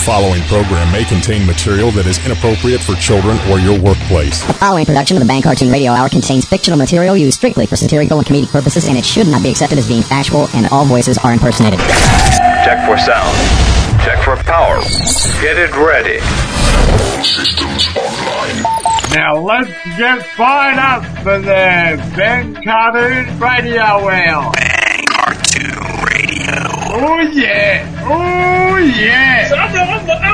following program may contain material that is inappropriate for children or your workplace. The following production of the Bang Cartoon Radio Hour contains fictional material used strictly for satirical and comedic purposes, and it should not be accepted as being factual, and all voices are impersonated. Check for sound. Check for power. Get it ready. Systems online. Now let's get fired up for the Bang Cartoon Radio Hour. Bang Cartoon Radio. Oh yeah! Oh yeah! So I'm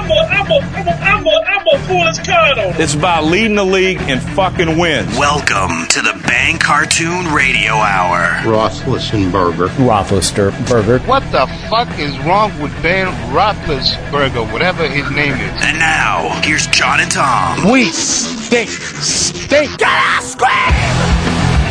gonna pull this card on. It's about leading the league in fucking wins. Welcome to the Bang Cartoon Radio Hour. Roethlisberger. What the fuck is wrong with Ben Roethlisberger, whatever his name is? And now, here's John and Tom. We stink. Gotta scream!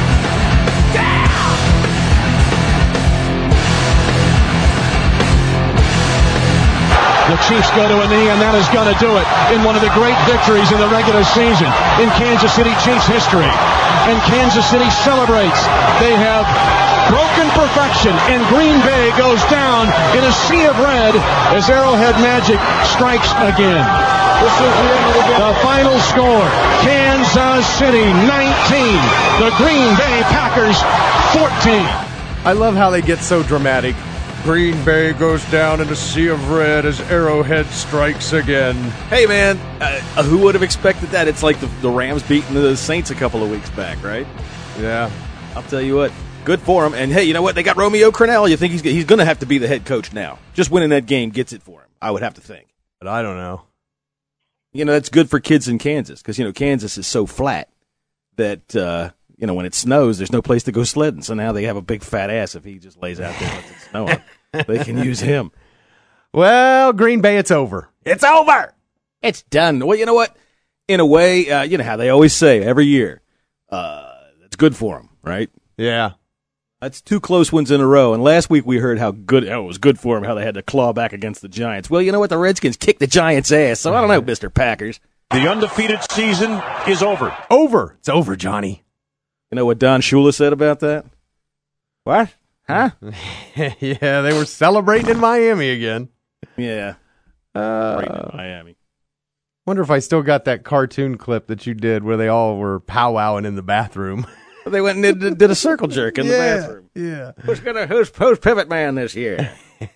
The Chiefs go to a knee, and that is going to do it in one of the great victories in the regular season in Kansas City Chiefs history. And Kansas City celebrates. They have broken perfection, and Green Bay goes down in a sea of red as Arrowhead Magic strikes again. This is the end of the game. The final score, Kansas City 19, the Green Bay Packers 14. I love how they get so dramatic. Green Bay goes down in a sea of red as Arrowhead strikes again. Hey, man, who would have expected that? It's like the Rams beating the Saints a couple of weeks back, right? Yeah. I'll tell you what, good for him. And, hey, you know what? They got Romeo Crennel. You think he's going to have to be the head coach now. Just winning that game gets it for him, I would have to think. But I don't know. You know, that's good for kids in Kansas because, you know, Kansas is so flat that, you know, when it snows, there's no place to go sledding. So now they have a big fat ass if he just lays out there and lets it snow on. They can use him. Well, Green Bay, it's over. It's over. It's done. Well, you know what? In a way, you know how they always say every year, it's good for them, right? Yeah. That's 2 close ones in a row. And last week we heard how good it was good for them, how they had to claw back against the Giants. Well, you know what? The Redskins kicked the Giants' ass. So I don't know, Mr. Packers. The undefeated season is over. Over. It's over, Johnny. You know what Don Shula said about that? What? Huh? Yeah, they were celebrating in Miami again. Yeah. Right in Miami. Wonder if I still got that cartoon clip that you did where they all were powwowing in the bathroom. They went and did a circle jerk in the bathroom. Yeah. Who's Pivot Man this year?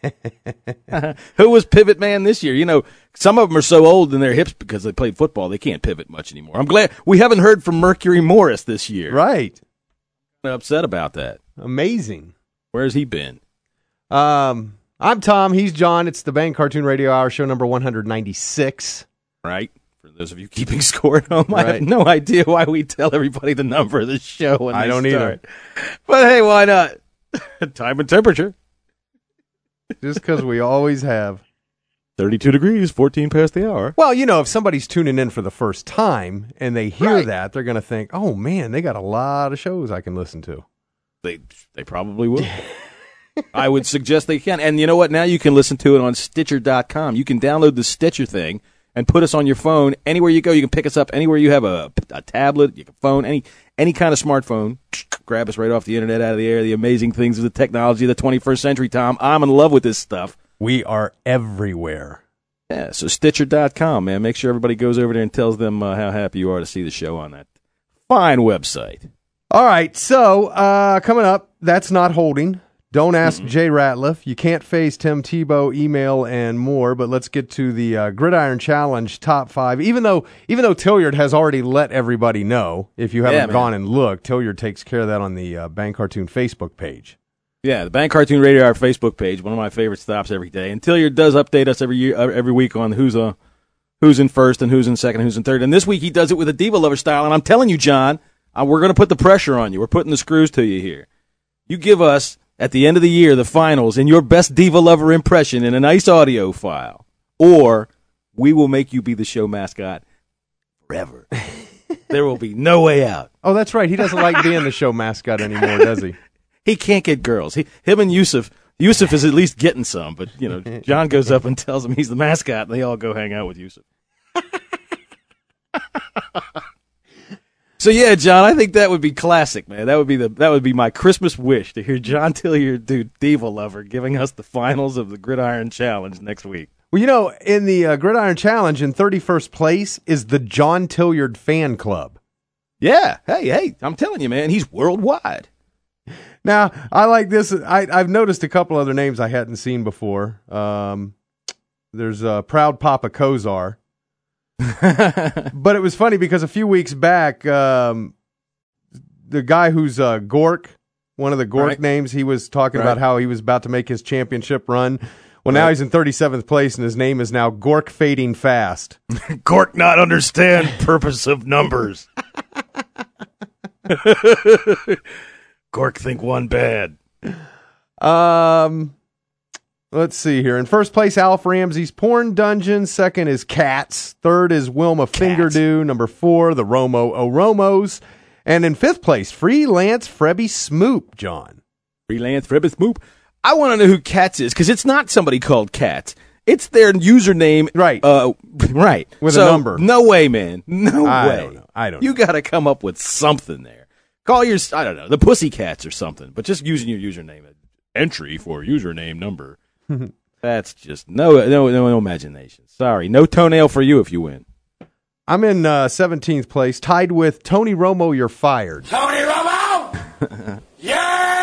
Who was Pivot Man this year? You know, some of them are so old in their hips because they played football, they can't pivot much anymore. I'm glad we haven't heard from Mercury Morris this year. Right. I'm upset about that. Amazing. Where's he been? I'm Tom. He's John. It's the Bang Cartoon Radio Hour, show number 196. Right. For those of you keeping score at home, Right. I have no idea why we tell everybody the number of the show when I don't start. either. But hey, why not? Time and temperature. Just because we always have. 32 degrees, 14 past the hour. Well, you know, if somebody's tuning in for the first time and they hear Right. that, they're going to think, oh, man, they got a lot of shows I can listen to. They probably will. I would suggest they can. And you know what? Now you can listen to it on Stitcher.com. You can download the Stitcher thing and put us on your phone. Anywhere you go, you can pick us up. Anywhere you have a tablet, you can phone, any kind of smartphone. Grab us right off the internet, out of the air. The amazing things of the technology of the 21st century, Tom. I'm in love with this stuff. We are everywhere. Yeah, so Stitcher.com, man. Make sure everybody goes over there and tells them how happy you are to see the show on that fine website. All right, so coming up, That's Not Holding. Don't ask Jay Ratliff. You can't face Tim Tebow, email, and more. But let's get to the Gridiron Challenge top 5. Even though Tilliard has already let everybody know, if you haven't gone and looked, Tilliard takes care of that on the Bang Cartoon Facebook page. Yeah, the Bang Cartoon Radio Hour Facebook page, one of my favorite stops every day. And Tilliard does update us every week on who's in first and who's in second and who's in third. And this week he does it with a Diva Lover style. And I'm telling you, John, we're going to put the pressure on you. We're putting the screws to you here. You give us, at the end of the year, the finals, and your best Diva Lover impression in a nice audio file, or we will make you be the show mascot forever. There will be no way out. Oh, that's right. He doesn't like being the show mascot anymore, does he? He can't get girls. Him and Yusuf is at least getting some, but, you know, John goes up and tells him he's the mascot, and they all go hang out with Yusuf. So yeah, John, I think that would be classic, man. That would be my Christmas wish, to hear John Tilliard do Diva Lover giving us the finals of the Gridiron Challenge next week. Well, in the Gridiron Challenge, in 31st place is the John Tilliard Fan Club. Yeah. Hey, I'm telling you, man, he's worldwide. Now, I like this. I've noticed a couple other names I hadn't seen before. There's Proud Papa Kozar. But it was funny because a few weeks back, the guy who's Gork, one of the Gork names, he was talking about how he was about to make his championship run. Well, now he's in 37th place, and his name is now Gork Fading Fast. Gork not understand purpose of numbers. Gork think one bad. Let's see here. In first place, Alf Ramsey's Porn Dungeon. Second is Cats. Third is Wilma Fingerdew. Number 4, the Romo Oromos. And in fifth place, Freelance Frebby Smoop, John. Freelance Frebby Smoop. I want to know who Cats is, because it's not somebody called Cats. It's their username. Right. Right. With a number. No way, man. No way. I don't know. You got to come up with something there. Call your, I don't know, the Pussycats or something, but just using your username. Entry for username number. That's just no imagination. Sorry. No toenail for you if you win. I'm in 17th place, tied with Tony Romo, You're Fired. Tony Romo! Yeah!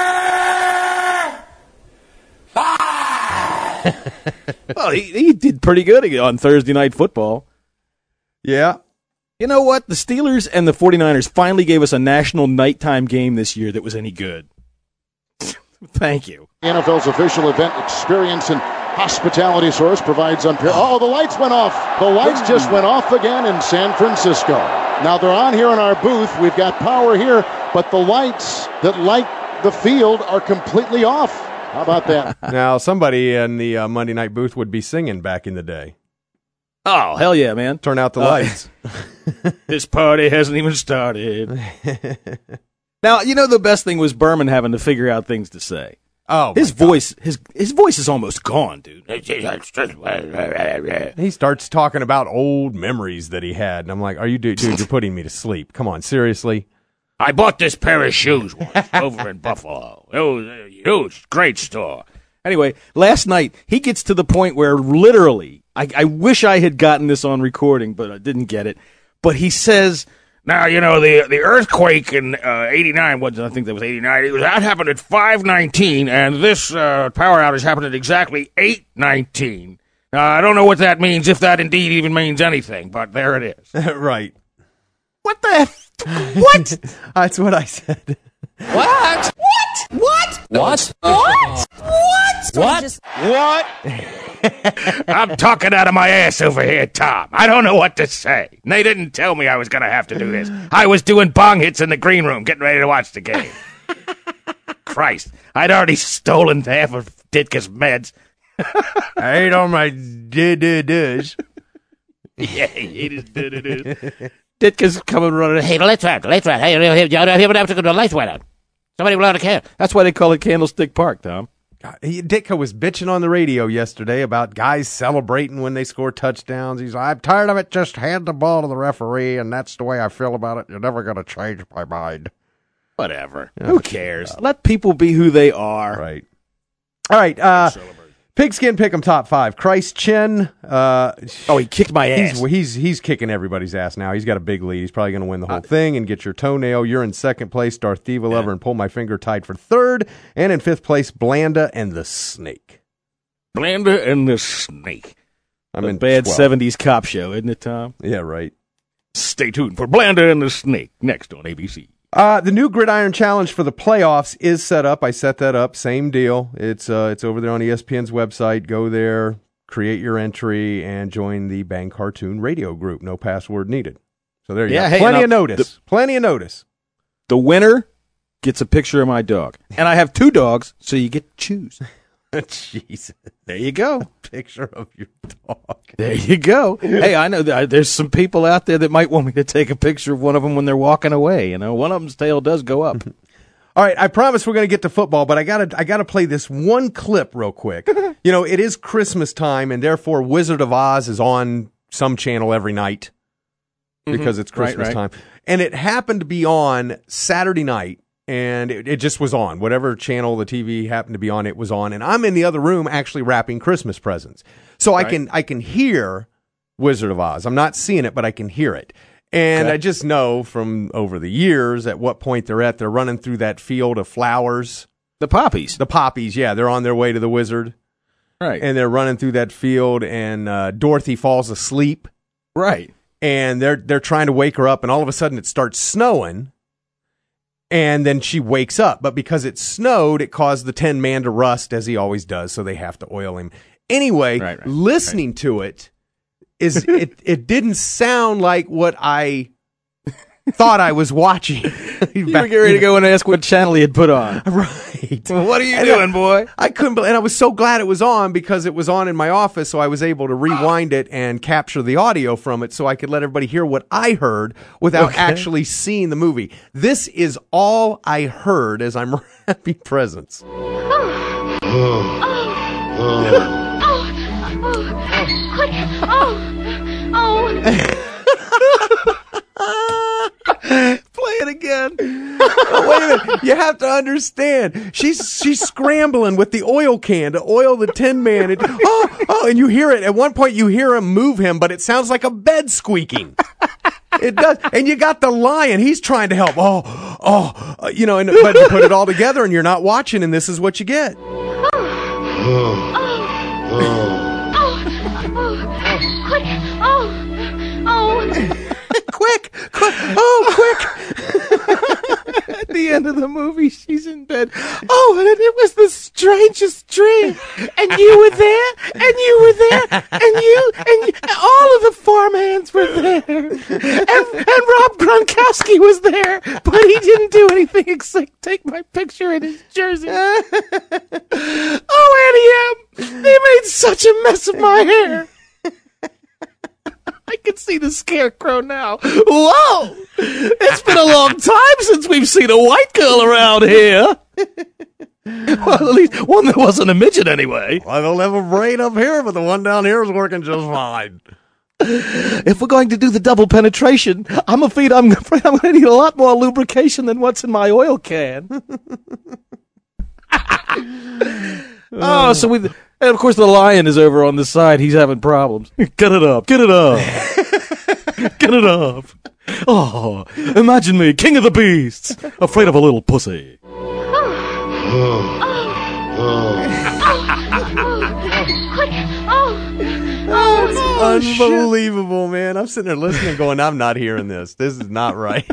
Well, he did pretty good on Thursday Night Football. Yeah. You know what? The Steelers and the 49ers finally gave us a national nighttime game this year that was any good. Thank you. NFL's official event experience and hospitality source provides Oh, the lights went off. The lights just went off again in San Francisco. Now they're on here in our booth. We've got power here, but the lights that light the field are completely off. How about that? Now, somebody in the Monday night booth would be singing back in the day. Oh, hell yeah, man. Turn out the lights. This party hasn't even started. Now, the best thing was Berman having to figure out things to say. Oh, his voice is almost gone, dude. He starts talking about old memories that he had, and I'm like, dude, you're putting me to sleep. Come on, seriously? I bought this pair of shoes once over in Buffalo. It was a huge, great store. Anyway, last night, he gets to the point where literally, I wish I had gotten this on recording, but I didn't get it. But he says, now, the earthquake in 89, I think that was 89, that happened at 5:19, and this power outage happened at exactly 8:19. I don't know what that means, if that indeed even means anything, but there it is. Right. What the What? That's what I said. What? What? What? What? What? What? I'm talking out of my ass over here, Tom. I don't know what to say. They didn't tell me I was going to have to do this. I was doing bong hits in the green room, getting ready to watch the game. Christ. I'd already stolen half of Ditka's meds. I ate all my dish. Yeah, he ate his dish. Ditka's coming running. Hey, the lights went out. Hey, the lights went out. Somebody blew out a can. That's why they call it Candlestick Park, Tom. Ditka was bitching on the radio yesterday about guys celebrating when they score touchdowns. He's like, I'm tired of it. Just hand the ball to the referee, and that's the way I feel about it. You're never going to change my mind. Whatever. Who cares? Let people be who they are. Right. All right. Pigskin Pick'em top 5. Christ Chen. He kicked my ass. He's kicking everybody's ass now. He's got a big lead. He's probably going to win the whole thing and get your toenail. You're in second place, Darth Diva Lover and Pull My Finger tied for third. And in fifth place, Blanda and the Snake. Blanda and the Snake. I'm in bad 70s cop show, isn't it, Tom? Yeah, right. Stay tuned for Blanda and the Snake next on ABC. The new Gridiron Challenge for the playoffs is set up. I set that up. Same deal. It's over there on ESPN's website. Go there, create your entry, and join the Bang Cartoon radio group. No password needed. So there you go. Hey, Plenty of notice. Plenty of notice. The winner gets a picture of my dog. And I have 2 dogs, so you get to choose. Jesus. There you go. Picture of your dog. There you go. Hey, I know there's some people out there that might want me to take a picture of one of them when they're walking away. One of them's tail does go up. All right, I promise we're going to get to football, but I gotta play this one clip real quick. It is Christmas time, and therefore Wizard of Oz is on some channel every night because it's Christmas time. And it happened to be on Saturday night, and it just was on. Whatever channel the TV happened to be on, it was on. And I'm in the other room actually wrapping Christmas presents. So I can hear Wizard of Oz. I'm not seeing it, but I can hear it. And I just know from over the years at what point they're at. They're running through that field of flowers. The poppies. The poppies, yeah. They're on their way to the wizard. Right. And they're running through that field, and Dorothy falls asleep. Right. And they're trying to wake her up, and all of a sudden it starts snowing, and then she wakes up. But because it snowed, it caused the Tin Man to rust, as he always does, so they have to oil him. Anyway, listening to it, it didn't sound like what I thought I was watching. You were getting ready to go and ask what channel he had put on. Right. What are you doing, boy? I couldn't believe, and I was so glad it was on because it was on in my office, so I was able to rewind it and capture the audio from it so I could let everybody hear what I heard without actually seeing the movie. This is all I heard as I'm wrapping presents. Play it again. Wait a minute. You have to understand. She's scrambling with the oil can to oil the Tin Man. And, and you hear it. At one point, you hear him move him, but it sounds like a bed squeaking. It does. And you got the lion. He's trying to help. But you put it all together and you're not watching, and this is what you get. Quick! At the end of the movie, she's in bed. Oh, and it was the strangest dream. And you were there, and you were there, and all of the farmhands were there. And Rob Gronkowski was there, but he didn't do anything except take my picture in his jersey. Oh, Annie M, they made such a mess of my hair. I can see the scarecrow now. Whoa! It's been a long time since we've seen a white girl around here. Well, at least one that wasn't a midget anyway. I don't have a brain up here, but the one down here is working just fine. If we're going to do the double penetration, I'm afraid I'm going to need a lot more lubrication than what's in my oil can. And of course the lion is over on the side. He's having problems. Get it up. Get it up. Get it up. Oh, imagine me, king of the beasts, afraid of a little pussy. Unbelievable, man. I'm sitting there listening going, I'm not hearing this. This is not right.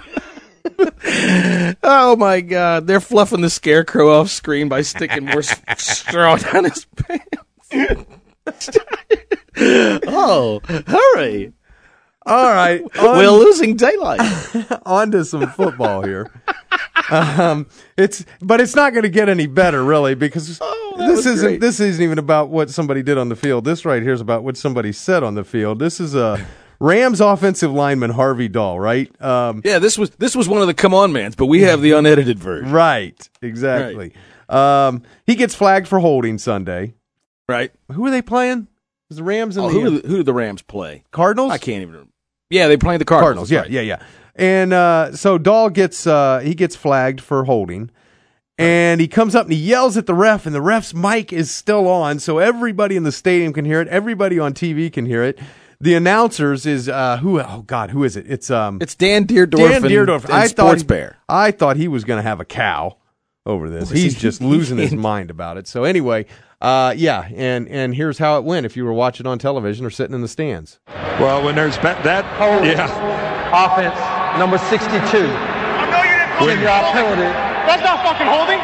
Oh my God! They're fluffing the scarecrow off screen by sticking more straw down his pants. Oh, hurry! All right, we're losing daylight. On to some football here. It's not going to get any better, really, because this isn't even about what somebody did on the field. This right here is about what somebody said on the field. This is a Rams offensive lineman Harvey Dahl, right? Yeah, this was one of the come on mans, but we have the unedited version. Right, exactly. Right. He gets flagged for holding Sunday. Right. Who are they playing? Is the Rams in who do the Rams play? Cardinals? I can't even remember. Yeah, they play the Cardinals. Yeah. And so Dahl gets flagged for holding. And he comes up and he yells at the ref, and the ref's mic is still on, so everybody in the stadium can hear it. Everybody on TV can hear it. The announcers is who? Oh God, who is it? It's Dan Deerdorf. And Sports Bear. I thought he was going to have a cow over this. He's just losing his mind about it. So anyway, and here's how it went. If you were watching on television or sitting in the stands. Well, when there's that holding, offense number 62. I know you didn't call your penalty. That's not fucking holding.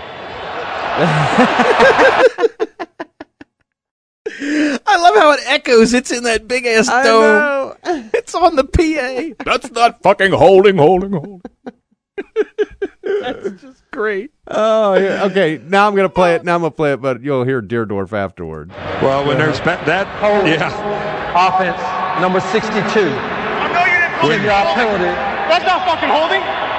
I love how it echoes. It's in that big ass dome. It's on the PA. That's not fucking holding. That's just great. Oh, yeah. Okay. Now I'm gonna play it. But you'll hear Deerdorf afterward. Well, when there's that holding, offense number 62. I know you didn't call your penalty. That's not fucking holding.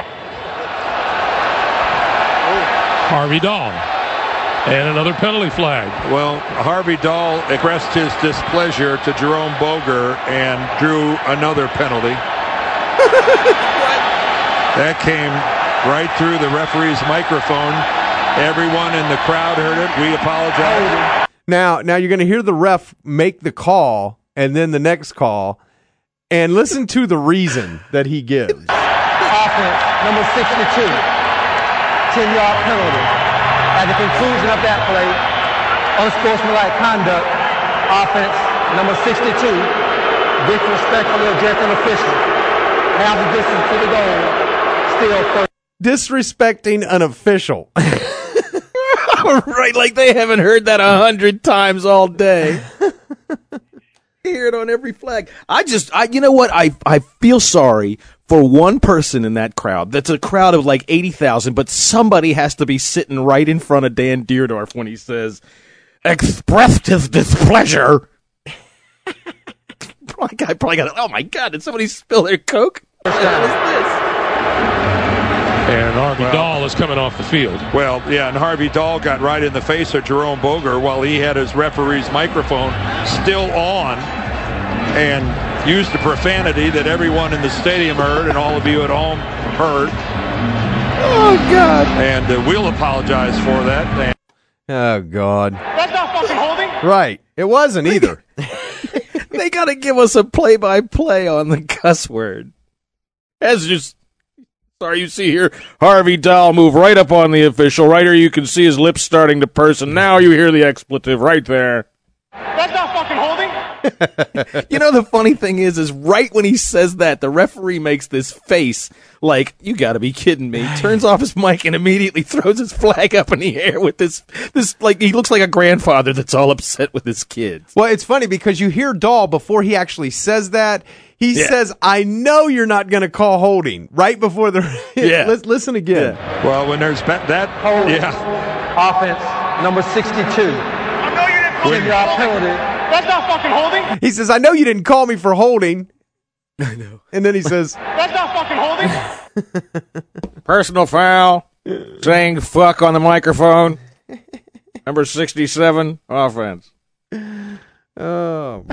Harvey Dahl. And another penalty flag. Well, Harvey Dahl expressed his displeasure to Jerome Boger and drew another penalty. That came right through the referee's microphone. Everyone in the crowd heard it. We apologize. Now you're going to hear the ref make the call and then the next call, and listen to the reason that he gives. Offense, number 62. 10-yard penalty. At the conclusion of that play, unsportsmanlike conduct. Offense, number 62. Disrespectfully addressing official. Half the distance to the goal. Still first. Disrespecting an official. Right, like they haven't heard that 100 times all day. Hear it on every flag. You know what? I feel sorry for one person in that crowd. That's a crowd of like 80,000, but somebody has to be sitting right in front of Dan Dierdorf when he says, expressed his displeasure. I probably got it. Oh my God, did somebody spill their Coke? What the hell is this? And Harvey Dahl is coming off the field. Well, yeah, and Harvey Dahl got right in the face of Jerome Boger while he had his referee's microphone still on and used the profanity that everyone in the stadium heard and all of you at home heard. Oh, God. And we'll apologize for that. Oh, God. That's not fucking holding. Right. It wasn't either. They got to give us a play-by-play on the cuss word. As just... Sorry, you see here, Harvey Dahl move right up on the official. Right here, you can see his lips starting to purse, and now you hear the expletive right there. That's not fucking holding. You know, the funny thing is right when he says that, the referee makes this face like, you gotta be kidding me. Turns off his mic and immediately throws his flag up in the air with this, like, he looks like a grandfather that's all upset with his kids. Well, it's funny because you hear Dahl before he actually says that. He says, I know you're not going to call holding right before the... Let's listen again. Yeah. Well, when there's that... Holding. Yeah. Offense, number 62. I know you didn't call me for 10-yard holding. penalty. That's not fucking holding. He says, I know you didn't call me for holding. I know. And then he says... That's not fucking holding. Personal foul. Saying fuck on the microphone. Number 67, offense. Oh...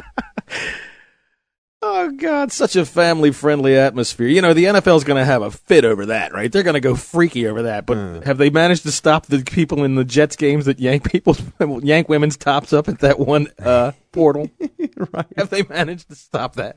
Oh, God, such a family-friendly atmosphere. You know, the NFL's going to have a fit over that, right? They're going to go freaky over that. But have they managed to stop the people in the Jets games that yank women's tops up at that one portal? Right. Have they managed to stop that?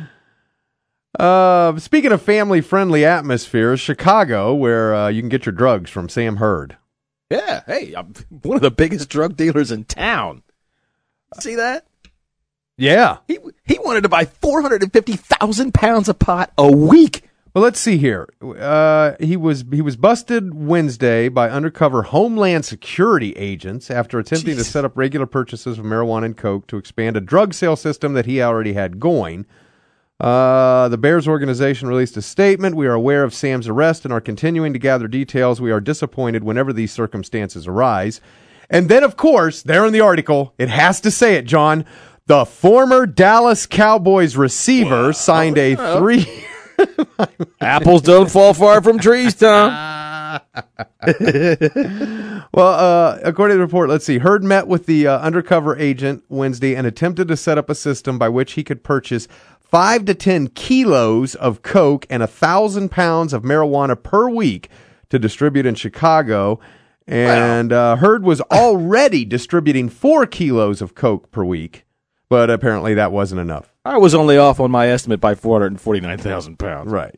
Speaking of family-friendly atmospheres, Chicago, where you can get your drugs from Sam Hurd. Yeah, hey, I'm one of the biggest drug dealers in town. See that? Yeah. He wanted to buy 450,000 pounds of pot a week. Well, let's see here. He was busted Wednesday by undercover Homeland Security agents after attempting to set up regular purchases of marijuana and coke to expand a drug sale system that he already had going. The Bears organization released a statement. We are aware of Sam's arrest and are continuing to gather details. We are disappointed whenever these circumstances arise. And then, of course, there in the article, it has to say it, John, the former Dallas Cowboys receiver signed a 3... Apples don't fall far from trees, Tom. Well, according to the report, let's see. Hurd met with the undercover agent Wednesday and attempted to set up a system by which he could purchase 5 to 10 kilos of coke and 1,000 pounds of marijuana per week to distribute in Chicago. And Hurd was already distributing 4 kilos of coke per week. But apparently that wasn't enough. I was only off on my estimate by 449,000 pounds. Right.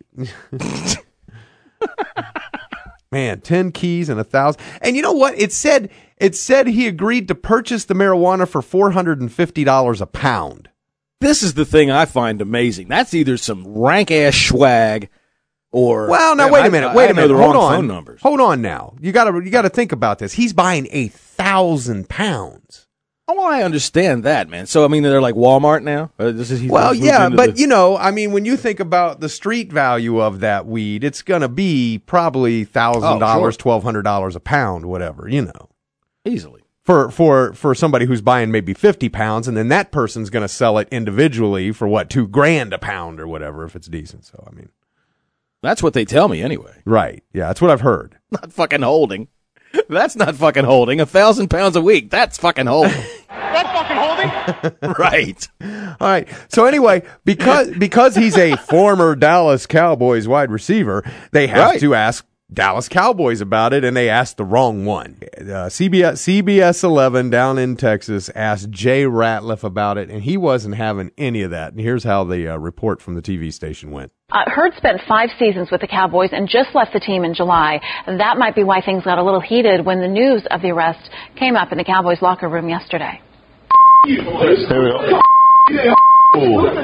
Man, 10 keys and 1,000. And you know what? It said he agreed to purchase the marijuana for $450 a pound. This is the thing I find amazing. That's either some rank-ass swag or... Well, now, wait a minute. Hold on. Phone numbers. Hold on now. You gotta think about this. He's buying 1,000 pounds. Oh, I understand that, man. So, I mean, they're like Walmart now? Well, yeah, but, you know, I mean, when you think about the street value of that weed, it's going to be probably $1,000, $1,200 a pound, whatever, you know. Easily. For somebody who's buying maybe 50 pounds, and then that person's going to sell it individually for, what, $2,000 a pound or whatever, if it's decent. So, I mean. That's what they tell me anyway. Right. Yeah, that's what I've heard. Not fucking holding. That's not fucking holding. 1,000 pounds a week. That's fucking holding. That's fucking holding. Right. All right. So anyway, because he's a former Dallas Cowboys wide receiver, they have to ask Dallas Cowboys about it, and they asked the wrong one. CBS 11 down in Texas asked Jay Ratliff about it, and he wasn't having any of that. And here's how the report from the TV station went. Hurd spent 5 seasons with the Cowboys and just left the team in July. That might be why things got a little heated when the news of the arrest came up in the Cowboys locker room yesterday. Here we go.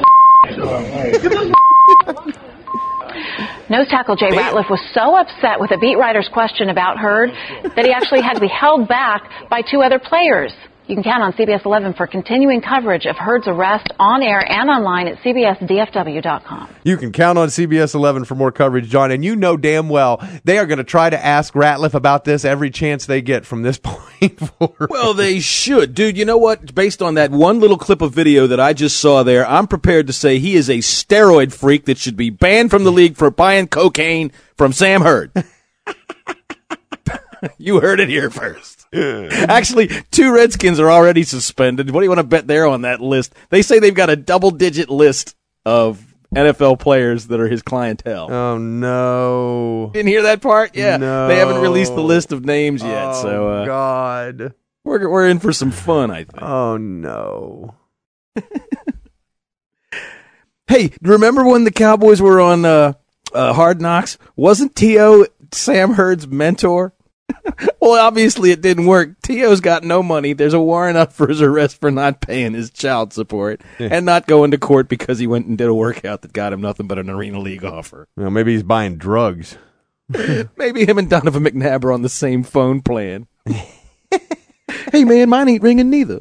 Nose tackle Jay Ratliff was so upset with a beat writer's question about Hurd that he actually had to be held back by 2 other players. You can count on CBS 11 for continuing coverage of Hurd's arrest on air and online at cbsdfw.com. You can count on CBS 11 for more coverage, John, and you know damn well they are going to try to ask Ratliff about this every chance they get from this point forward. Well, they should. Dude, you know what? Based on that one little clip of video that I just saw there, I'm prepared to say he is a steroid freak that should be banned from the league for buying cocaine from Sam Hurd. You heard it here first. Actually, 2 Redskins are already suspended. What do you want to bet they're on that list? They say they've got a double-digit list of NFL players that are his clientele. Oh, no. Didn't hear that part? Yeah. No. They haven't released the list of names yet. Oh, God. We're in for some fun, I think. Oh, no. Hey, remember when the Cowboys were on Hard Knocks? Wasn't T.O. Sam Hurd's mentor? Well, obviously it didn't work. T.O.'s got no money. There's a warrant out for his arrest for not paying his child support and not going to court because he went and did a workout that got him nothing but an Arena League offer. Well, maybe he's buying drugs. Maybe him and Donovan McNabb are on the same phone plan. Hey, man, mine ain't ringing neither.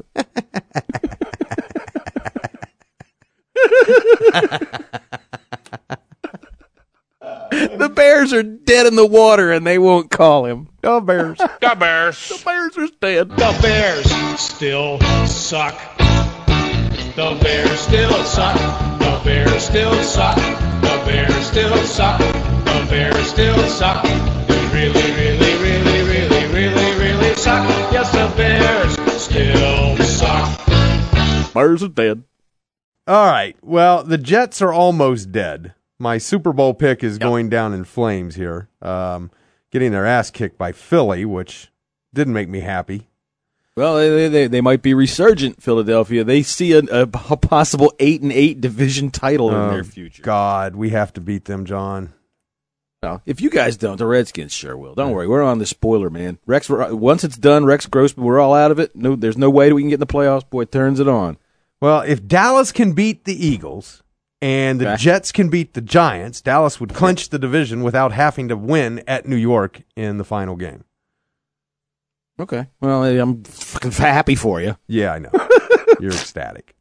The Bears are dead in the water, and they won't call him. Go Bears. Go Bears. The Bears are dead. The Bears still suck. The Bears still suck. The Bears still suck. The Bears still suck. The Bears still suck. They really, really, really, really, really, really suck. Yes, the Bears still suck. Bears are dead. All right. Well, the Jets are almost dead. My Super Bowl pick is going down in flames here. Getting their ass kicked by Philly, which didn't make me happy. Well, they might be resurgent, Philadelphia. They see a possible 8-8 division title in their future. God, we have to beat them, John. Well, if you guys don't, the Redskins sure will. Don't worry, we're on the spoiler, man. Rex, once it's done, Rex Grossman, we're all out of it. No, there's no way we can get in the playoffs. Boy, turns it on. Well, if Dallas can beat the Eagles and the Jets can beat the Giants, Dallas would clinch the division without having to win at New York in the final game. Okay. Well, I'm fucking happy for you. Yeah, I know. You're ecstatic.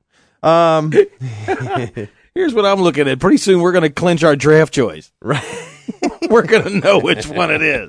Here's what I'm looking at. Pretty soon we're going to clinch our draft choice. Right. We're going to know which one it is.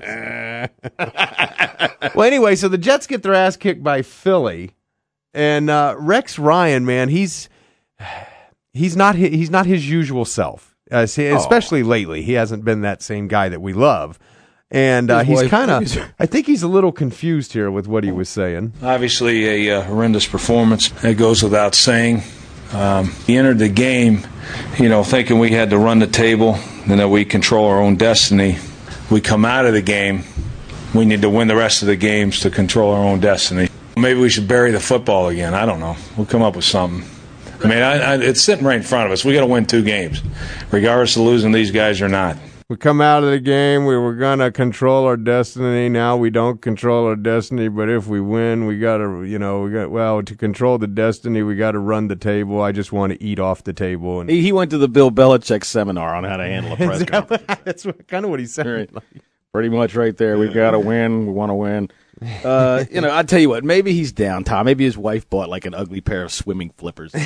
Well, anyway, so the Jets get their ass kicked by Philly. And Rex Ryan, man, he's not his usual self, especially lately. He hasn't been that same guy that we love. And he's kind of, I think he's a little confused here with what he was saying. Obviously a horrendous performance. It goes without saying. He entered the game, thinking we had to run the table and that we control our own destiny. We come out of the game, we need to win the rest of the games to control our own destiny. Maybe we should bury the football again. I don't know. We'll come up with something. I mean, it's sitting right in front of us. We got to win 2 games, regardless of losing these guys or not. We come out of the game, we were going to control our destiny. Now we don't control our destiny, but if we win, we got to, to control the destiny, we got to run the table. I just want to eat off the table. And he went to the Bill Belichick seminar on how to handle a press conference. That's kind of what he said. Right. Pretty much right there. We've got to win. We want to win. I tell you what, maybe he's down, Tom. Maybe his wife bought like an ugly pair of swimming flippers.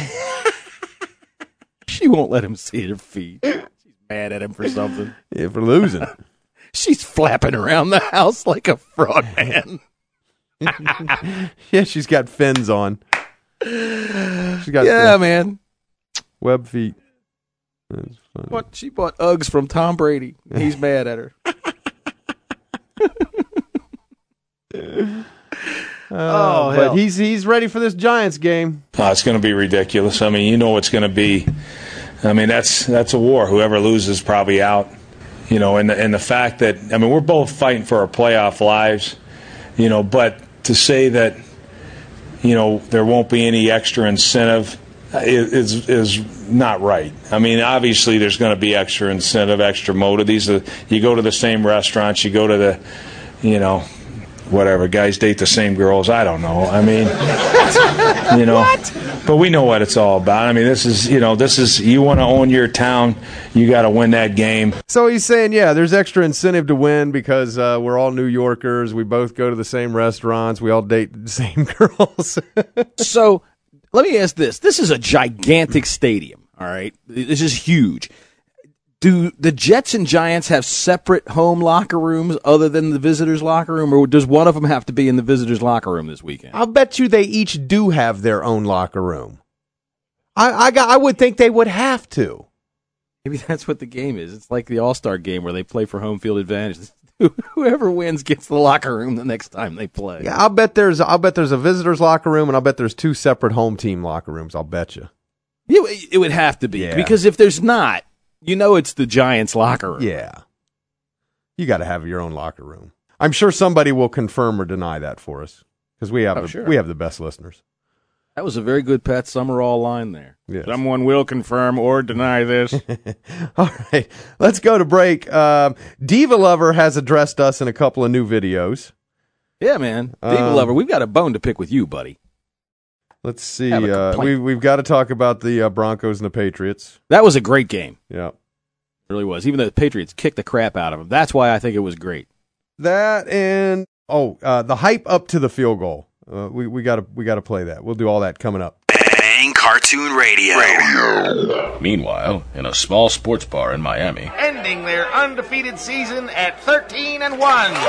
She won't let him see her feet. She's mad at him for something. Yeah, for losing. She's flapping around the house like a frog man. Yeah, she's got fins on. She's got man. Web feet. That's funny. What? She bought Uggs from Tom Brady. He's mad at her. But he's ready for this Giants game. It's going to be ridiculous. I mean, it's going to be. I mean, that's a war. Whoever loses probably out. You know, and the fact that, I mean, we're both fighting for our playoff lives, you know, but to say that, you know, there won't be any extra incentive is not right. I mean, obviously there's going to be extra incentive, extra motive. You go to the same restaurants, you go to the, you know, whatever, guys date the same girls. I don't know. I mean, you know, but we know what it's all about. I mean, this is you want to own your town, you got to win that game. So he's saying, yeah, there's extra incentive to win because we're all New Yorkers. We both go to the same restaurants. We all date the same girls. So let me ask this. This is a gigantic stadium, all right? This is huge. Do the Jets and Giants have separate home locker rooms other than the visitors' locker room, or does one of them have to be in the visitors' locker room this weekend? I'll bet you they each do have their own locker room. I would think they would have to. Maybe that's what the game is. It's like the All-Star game where they play for home field advantage. Whoever wins gets the locker room the next time they play. Yeah, I'll bet there's a visitors' locker room, and I'll bet there's 2 separate home team locker rooms. I'll bet you. It would have to be, because if there's not, you know it's the Giants' locker room. Yeah. You got to have your own locker room. I'm sure somebody will confirm or deny that for us, because we have the best listeners. That was a very good Pat Summerall line there. Yes. Someone will confirm or deny this. All right, let's go to break. Diva Lover has addressed us in a couple of new videos. Yeah, man. Diva Lover, we've got a bone to pick with you, buddy. Let's see. We've got to talk about the Broncos and the Patriots. That was a great game. Yeah. It really was. Even though the Patriots kicked the crap out of them. That's why I think it was great. That and, the hype up to the field goal. We got to play that. We'll do all that coming up. Bang Cartoon Radio. Meanwhile, in a small sports bar in Miami. Ending their undefeated season at 13-1.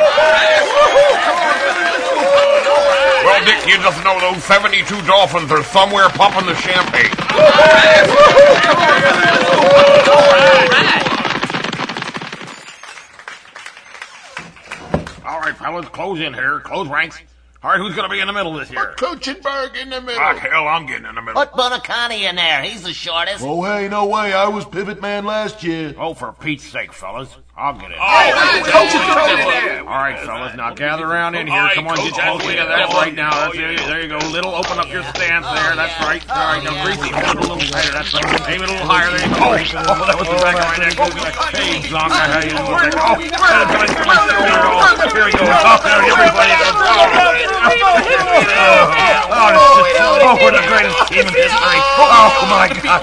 Well, Dick, you just know those 72 Dolphins are somewhere popping the champagne. All right, fellas, close in here. Close ranks. All right, who's going to be in the middle this year? Put Kuchenberg in the middle. Ah, hell, I'm getting in the middle. Put Bonacani in there. He's the shortest. Oh, hey, no way. I was pivot man last year. Oh, for Pete's sake, fellas. I'll get in. Coach is in. All right, fellas, now gather around in here. Come on, get close together. That's right now. There you go. Little, open up your stance there. That's right. All right, now, Greasy, hold it a little tighter. That's right. Aim it a little higher. There you go. Oh, that was the back of my neck. Hey, Zonka, how you doing? Oh, here we go. Top down, everybody. Oh, we're the greatest team in history. Oh, my God.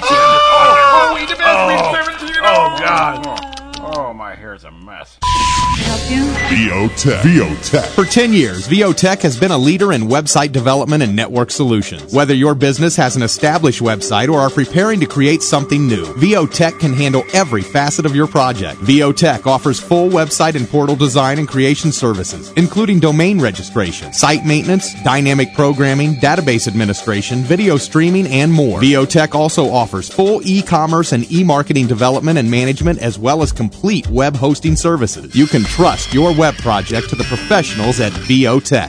Oh, God. Oh, my hair's a mess. VOTech. For 10 years, VOTech has been a leader in website development and network solutions. Whether your business has an established website or are preparing to create something new, VOTech can handle every facet of your project. VOTech offers full website and portal design and creation services, including domain registration, site maintenance, dynamic programming, database administration, video streaming, and more. VOTech also offers full e-commerce and e-marketing development and management, as well as complete web hosting services. You can trust your web project to the professionals at VOTech.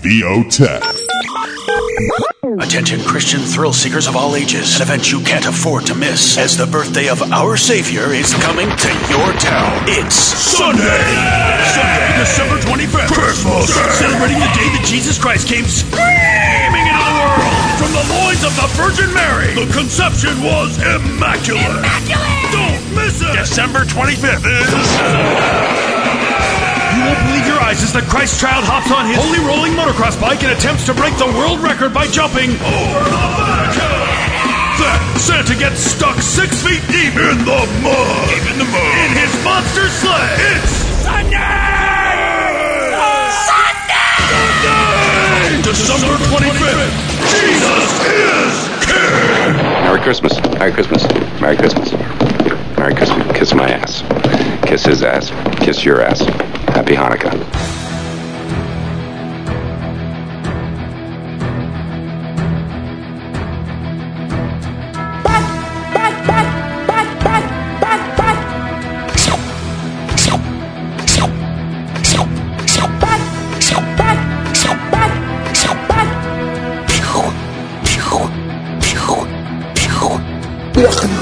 Attention Christian thrill seekers of all ages. An event you can't afford to miss, as the birthday of our Savior is coming to your town. It's Sunday, December 25th. Christmas Day. Celebrating the day that Jesus Christ came screaming into the world from the loins of the Virgin Mary. The conception was immaculate. Don't miss it. December 25th is... You won't believe your eyes as the Christ child hops on his holy rolling motocross bike and attempts to break the world record by jumping over the Vatican. Then Santa gets stuck 6 feet deep in the mud. In his monster sled. It's Sunday! December 25th. Jesus is King! Merry Christmas. Merry Christmas. Merry Christmas. Merry Christmas. Kiss my ass. Kiss his ass. Kiss your ass. Happy Hanukkah.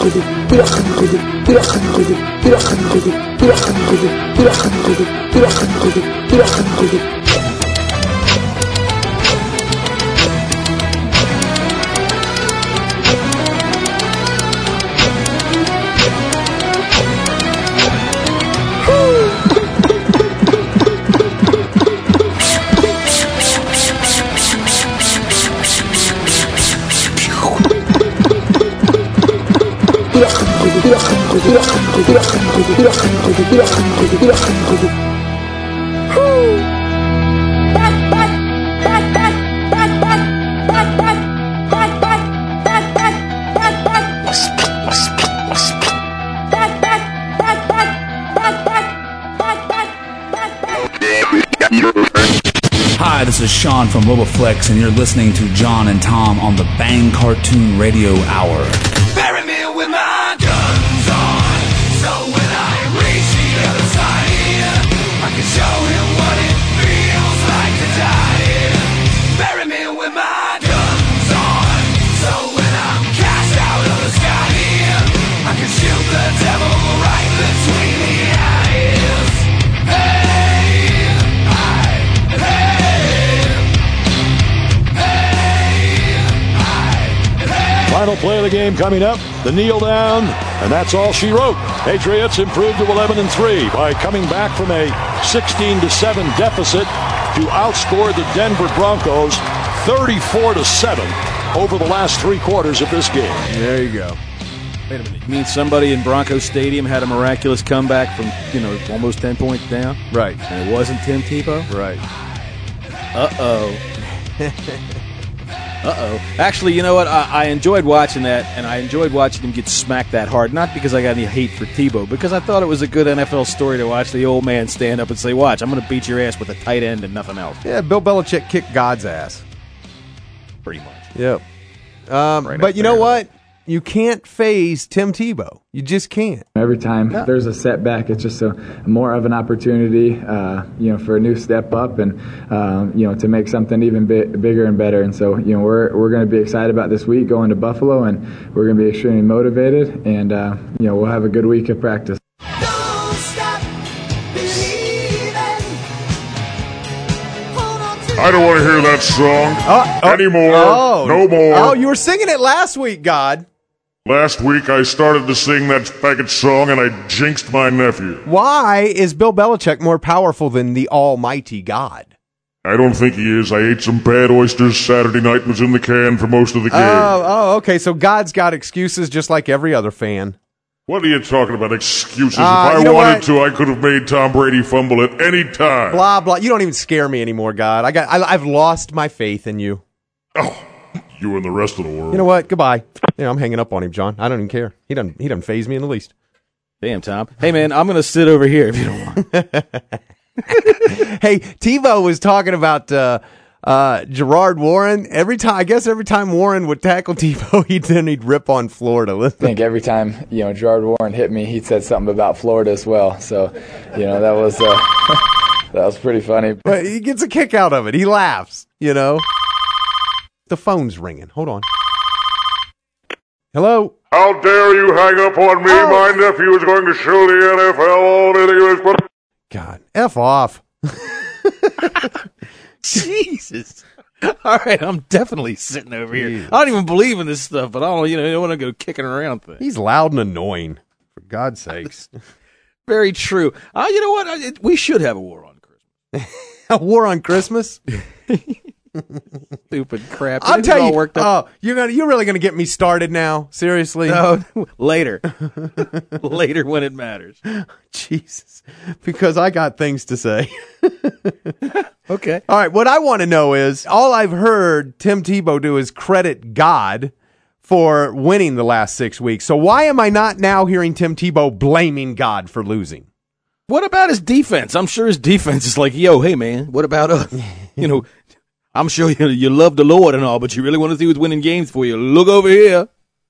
Hi, this is Sean from Roboflex, and you're listening to John and Tom on the Bang Cartoon Radio Hour. Bury me with my guns on, so when I reach the other side here, I can show him what it feels like to die here. Bury me with my guns on, so when I'm cast out of the sky here, I can shoot the devil right between the eyes. Hey! Final play of the game coming up, the kneel down, and that's all she wrote. Patriots improved to 11-3 by coming back from a 16-7 deficit to outscore the Denver Broncos 34-7 over the last 3 quarters of this game. There you go. Wait a minute. You mean somebody in Broncos Stadium had a miraculous comeback from, almost 10 points down? Right. And it wasn't Tim Tebow? Right. Actually, you know what? I enjoyed watching that, and I enjoyed watching him get smacked that hard. Not because I got any hate for Tebow, because I thought it was a good NFL story to watch the old man stand up and say, watch, I'm going to beat your ass with a tight end and nothing else. Yeah, Bill Belichick kicked God's ass. Pretty much. Yep. Right but you know what? You can't phase Tim Tebow. You just can't. Every time there's a setback, it's just more of an opportunity, for a new step up and, to make something even bigger and better. And so, we're going to be excited about this week going to Buffalo, and we're going to be extremely motivated, and, we'll have a good week of practice. I don't want to hear that song anymore. No more. Oh, you were singing it last week, God. Last week I started to sing that faggot song and I jinxed my nephew. Why is Bill Belichick more powerful than the almighty God? I don't think he is. I ate some bad oysters Saturday night and was in the can for most of the game. Oh, okay. So God's got excuses just like every other fan. What are you talking about, excuses? If I wanted to, I could have made Tom Brady fumble at any time. Blah, blah. You don't even scare me anymore, God. I've lost my faith in you. Oh, you and the rest of the world. You know what? Goodbye. I'm hanging up on him, John. I don't even care. He doesn't faze me in the least. Damn, Tom. Hey, man, I'm going to sit over here if you don't want. Hey, TiVo was talking about Gerard Warren. Every time Warren would tackle TiVo, he'd rip on Florida. I think every time Gerard Warren hit me, he said something about Florida as well. So, that was that was pretty funny. But he gets a kick out of it. He laughs. The phone's ringing. Hold on. Hello. How dare you hang up on me? My nephew is going to show the NFL. God, F off. Jesus. All right, I'm definitely sitting over here. I don't even believe in this stuff, but I don't want to go kicking around things. He's loud and annoying, for God's sakes. Very true. You know what? We should have a war on Christmas. A war on Christmas? Stupid crap. I'll tell you. You're really going to get me started now? Seriously? No, later. Later when it matters. Jesus. Because I got things to say. Okay. All right. What I want to know is, all I've heard Tim Tebow do is credit God for winning the last 6 weeks. So why am I not now hearing Tim Tebow blaming God for losing? What about his defense? I'm sure his defense is like, yo, hey, man, what about us? I'm sure you love the Lord and all, but you really want to see who's winning games for you. Look over here.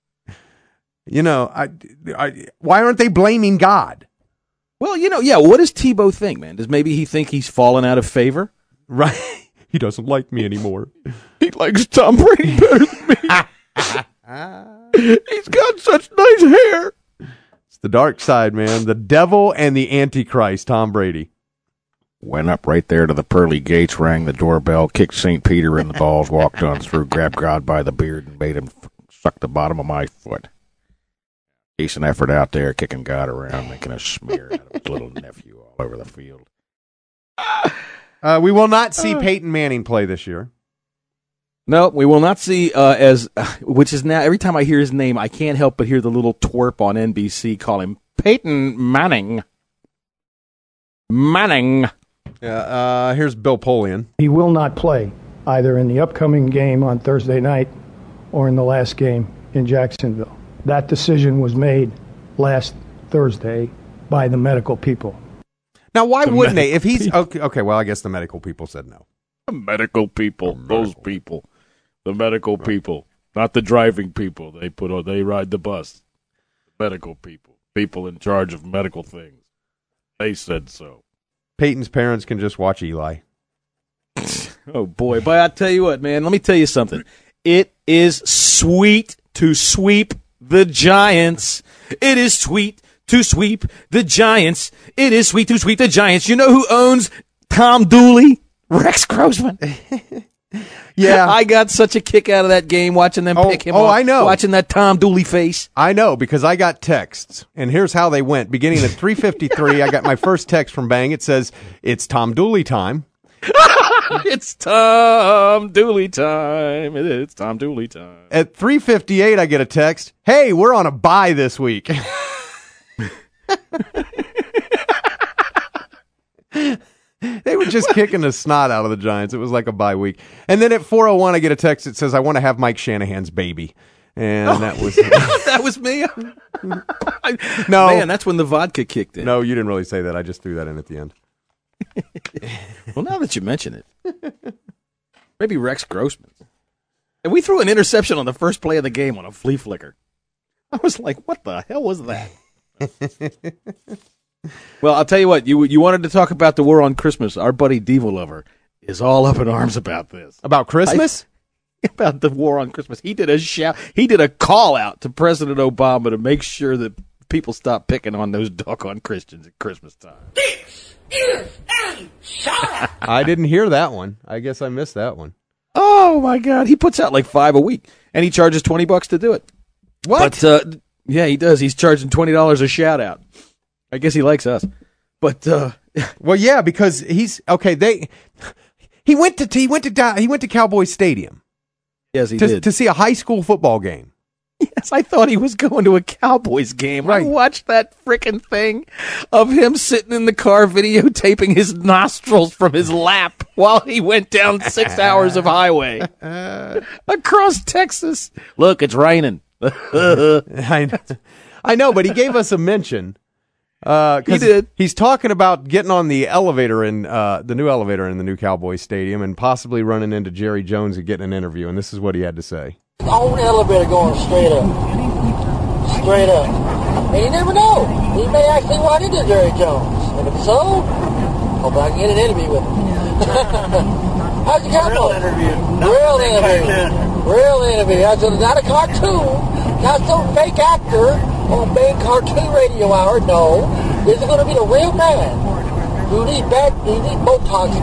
Why aren't they blaming God? Well, what does Tebow think, man? Does maybe he think he's fallen out of favor? Right. He doesn't like me anymore. He likes Tom Brady better than me. He's got such nice hair. It's the dark side, man. The devil and the Antichrist, Tom Brady. Went up right there to the pearly gates, rang the doorbell, kicked St. Peter in the balls, walked on through, grabbed God by the beard, and made him suck the bottom of my foot. Decent effort out there, kicking God around, making a smear out of his little nephew all over the field. We will not see Peyton Manning play this year. No, we will not see, which is now, every time I hear his name, I can't help but hear the little twerp on NBC call him Peyton Manning. Manning. Here's Bill Polian. He will not play either in the upcoming game on Thursday night or in the last game in Jacksonville. That decision was made last Thursday by the medical people. Now, why wouldn't they? If he's okay, well, I guess the medical people said no. The medical people, those people. The medical people, not the driving people. They ride the bus. Medical people in charge of medical things. They said so. Peyton's parents can just watch Eli. Oh boy! But I tell you what, man. Let me tell you something. It is sweet to sweep the Giants. It is sweet to sweep the Giants. It is sweet to sweep the Giants. You know who owns Tom Dooley? Rex Grossman. Yeah. I got such a kick out of that game watching them pick him off. I know. Watching that Tom Dooley face. I know, because I got texts, and here's how they went. Beginning at 3:53, I got my first text from Bang. It says, it's Tom Dooley time. It's Tom Dooley time. It's Tom Dooley time. At 3:58, I get a text, hey, we're on a bye this week. They were just kicking the snot out of the Giants. It was like a bye week. And then at 4:01, I get a text that says, I want to have Mike Shanahan's baby. And that was... That was me? No. Man, that's when the vodka kicked in. No, you didn't really say that. I just threw that in at the end. Well, now that you mention it. Maybe Rex Grossman. And we threw an interception on the first play of the game on a flea flicker. I was like, what the hell was that? Well, I'll tell you what. You wanted to talk about the war on Christmas. Our buddy Diva Lover is all up in arms about this. About Christmas? About the war on Christmas. He did a call out to President Obama to make sure that people stop picking on those doggone Christians at Christmas time. This is a shout-out. I didn't hear that one. I guess I missed that one. Oh, my God. He puts out like 5 a week, and he charges $20 to do it. What? But, yeah, he does. He's charging $20 a shout-out. I guess he likes us. But, well, yeah, because he's, okay, he went to Cowboys Stadium. Yes, he did. To see a high school football game. Yes, I thought he was going to a Cowboys game. Right. I watched that frickin' thing of him sitting in the car videotaping his nostrils from his lap while he went down 6 hours of highway across Texas. Look, it's raining. I know, but he gave us a mention. He did. He's talking about getting on the elevator in the new elevator in the new Cowboys Stadium and possibly running into Jerry Jones and getting an interview. And this is what he had to say. On the elevator going straight up. Straight up. And you never know. He may actually run into Jerry Jones. And if so, hope I can get an interview with him. How's your Cowboys? Real interview. Real interview. Not a cartoon. Not some fake actor on main cartoon radio hour. No. This is going to be the real man. You need Botox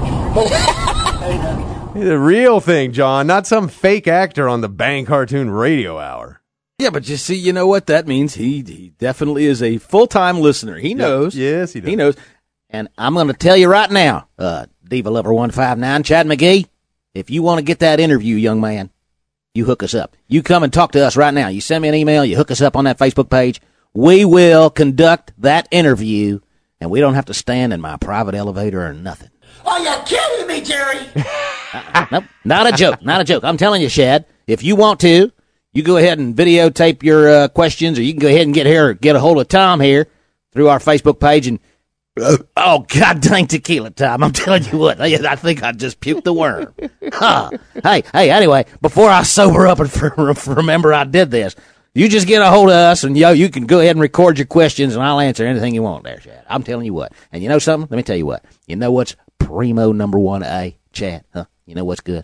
medicine. The real thing, John, not some fake actor on the Bang Cartoon Radio Hour. Yeah, but you see, you know what that means? He definitely is a full-time listener. He knows. Yes, he does. He knows. And I'm going to tell you right now, Diva Lover 159, Chad McGee, if you want to get that interview, young man, you hook us up. You come and talk to us right now. You send me an email. You hook us up on that Facebook page. We will conduct that interview, and we don't have to stand in my private elevator or nothing. Are you kidding me, Jerry? Nope, not a joke. Not a joke. I'm telling you, Shad, if you want to, you go ahead and videotape your questions, or you can go ahead and get a hold of Tom here through our Facebook page. And oh, God dang tequila, Tom! I'm telling you what, I think I just puked the worm. Huh. Hey. Anyway, before I sober up and remember I did this, you just get a hold of us, and you can go ahead and record your questions, and I'll answer anything you want there, Chad. I'm telling you what. And you know something? Let me tell you what. You know what's primo number 1A, Chad? Huh? You know what's good?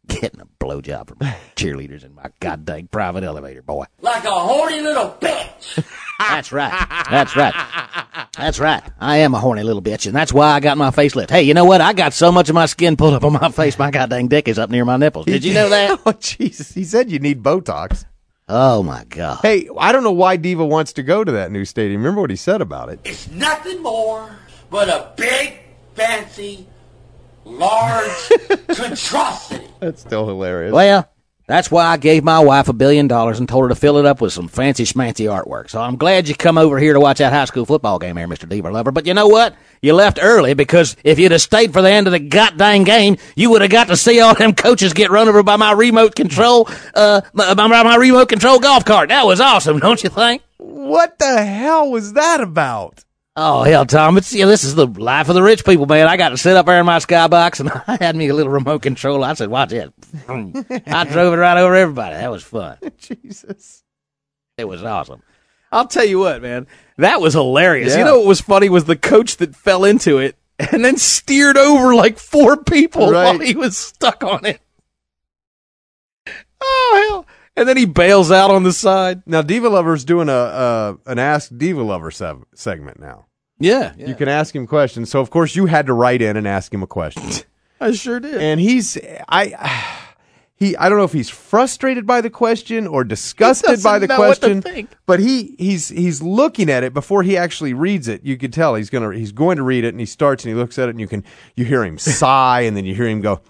getting a blowjob from cheerleaders in my goddamn private elevator, boy. Like a horny little bitch. That's right. That's right. That's right. I am a horny little bitch, and that's why I got my facelift. Hey, you know what? I got so much of my skin pulled up on my face, my goddamn dick is up near my nipples. Did you know that? Oh, Jesus. He said you need Botox. Oh, my God. Hey, I don't know why Diva wants to go to that new stadium. Remember what he said about it? It's nothing more but a big, fancy, large monstrosity. That's still hilarious. Well, that's why I gave my wife $1 billion and told her to fill it up with some fancy schmancy artwork. So I'm glad you come over here to watch that high school football game here, Mr. Diva Lover. But you know what? You left early because if you'd have stayed for the end of the goddamn game, you would have got to see all them coaches get run over by my remote control, my remote control golf cart. That was awesome, don't you think? What the hell was that about? Oh, hell, Tom, this is the life of the rich people, man. I got to sit up there in my skybox, and I had me a little remote control. I said, watch it. I drove it right over everybody. That was fun. Jesus. It was awesome. I'll tell you what, man. That was hilarious. Yeah. You know what was funny was the coach that fell into it and then steered over like 4 people Right. while he was stuck on it. Oh, hell. And then he bails out on the side. Now, Diva Lover's doing an Ask Diva Lover segment now. Yeah. You can ask him questions. So, of course, you had to write in and ask him a question. I sure did. And I don't know if he's frustrated by the question or disgusted by the question, but he's looking at it before he actually reads it. You could tell he's going to read it, and he starts and he looks at it, and you hear him sigh, and then you hear him go.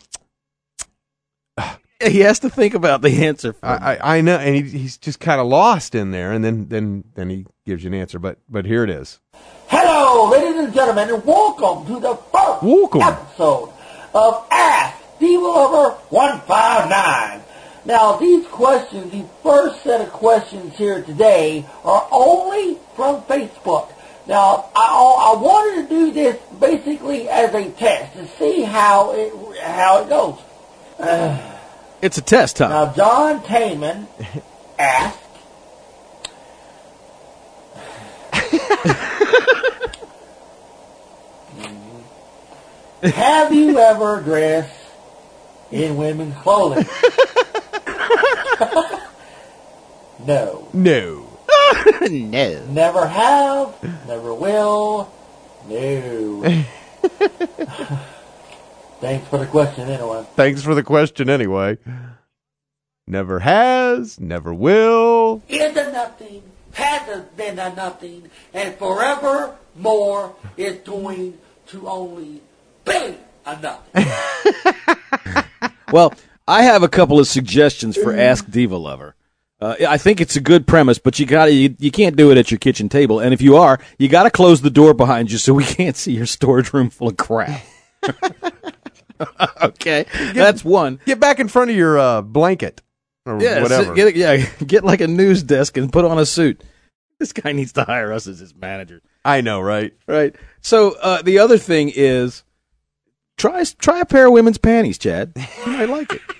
He has to think about the answer. I know, and he's just kind of lost in there, and then he gives you an answer. But here it is. Hello, ladies and gentlemen, and welcome to the first episode of Ask Diva Lover 159. Now, these questions, the first set of questions here today, are only from Facebook. Now, I wanted to do this basically as a test to see how it goes. It's a test, Tom. Now, John Tayman asked, have you ever dressed in women's clothing? No. No. No. Never have, never will, no. Thanks for the question anyway. Thanks for the question anyway. Never has, never will. Is a nothing, has been a nothing, and forevermore is going to only be a nothing. Well, I have a couple of suggestions for Ask Diva Lover. I think it's a good premise, but you can't do it at your kitchen table. And if you are, you got to close the door behind you so we can't see your storage room full of crap. Okay, that's one. Get back in front of your blanket or whatever. Get like a news desk and put on a suit. This guy needs to hire us as his manager. I know, right? Right. So the other thing is try a pair of women's panties, Chad. You might like it.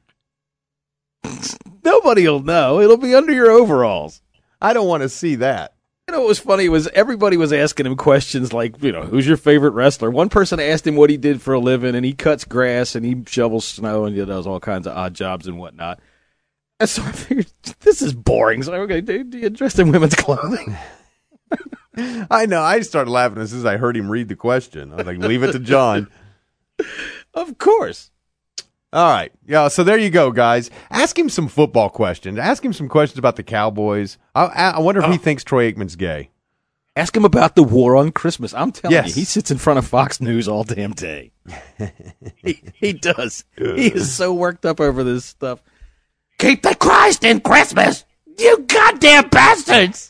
Nobody will know. It'll be under your overalls. I don't want to see that. You know what was funny was everybody was asking him questions like, who's your favorite wrestler? One person asked him what he did for a living, and he cuts grass, and he shovels snow, and he does all kinds of odd jobs and whatnot. And so I figured, this is boring. So, okay, do you dress in women's clothing? I know. I started laughing as soon as I heard him read the question. I was like, leave it to John. Of course. All right. Yeah, so there you go, guys. Ask him some football questions. Ask him some questions about the Cowboys. I wonder if he thinks Troy Aikman's gay. Ask him about the war on Christmas. I'm telling Yes. you, he sits in front of Fox News all damn day. He does. He is so worked up over this stuff. Keep the Christ in Christmas, you goddamn bastards!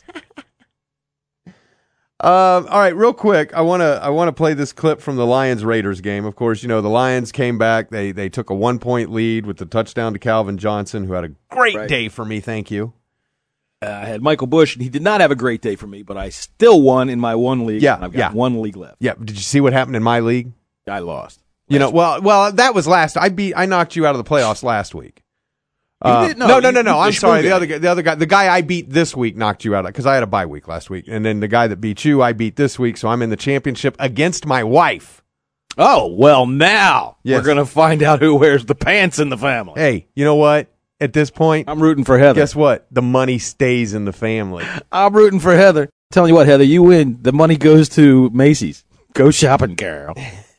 All right, real quick, I want to play this clip from the Lions-Raiders game. Of course, the Lions came back. They took a 1-point lead with the touchdown to Calvin Johnson, who had a great day for me. Thank you. I had Michael Bush, and he did not have a great day for me, but I still won in my one league. Yeah, and I've got one league left. Yeah. Did you see what happened in my league? I lost. Well, that was last. I knocked you out of the playoffs last week. You did? No. I'm sorry. The other guy, the guy I beat this week knocked you out because I had a bye week last week, and then the guy that beat you, I beat this week, so I'm in the championship against my wife. Oh, well, now Yes. we're going to find out who wears the pants in the family. Hey, you know what? At this point, I'm rooting for Heather. Guess what? The money stays in the family. I'm rooting for Heather. Telling you what, Heather, you win. The money goes to Macy's. Go shopping, Carol.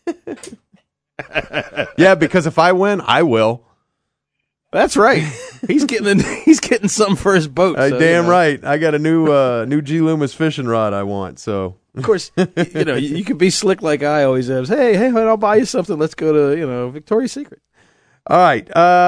Yeah, because if I win, I will. That's right. He's getting something for his boat. So, Damn right. I got a new G. Loomis fishing rod I want. So of course, you could be slick like I always am. Hey, I'll buy you something. Let's go to Victoria's Secret. All right.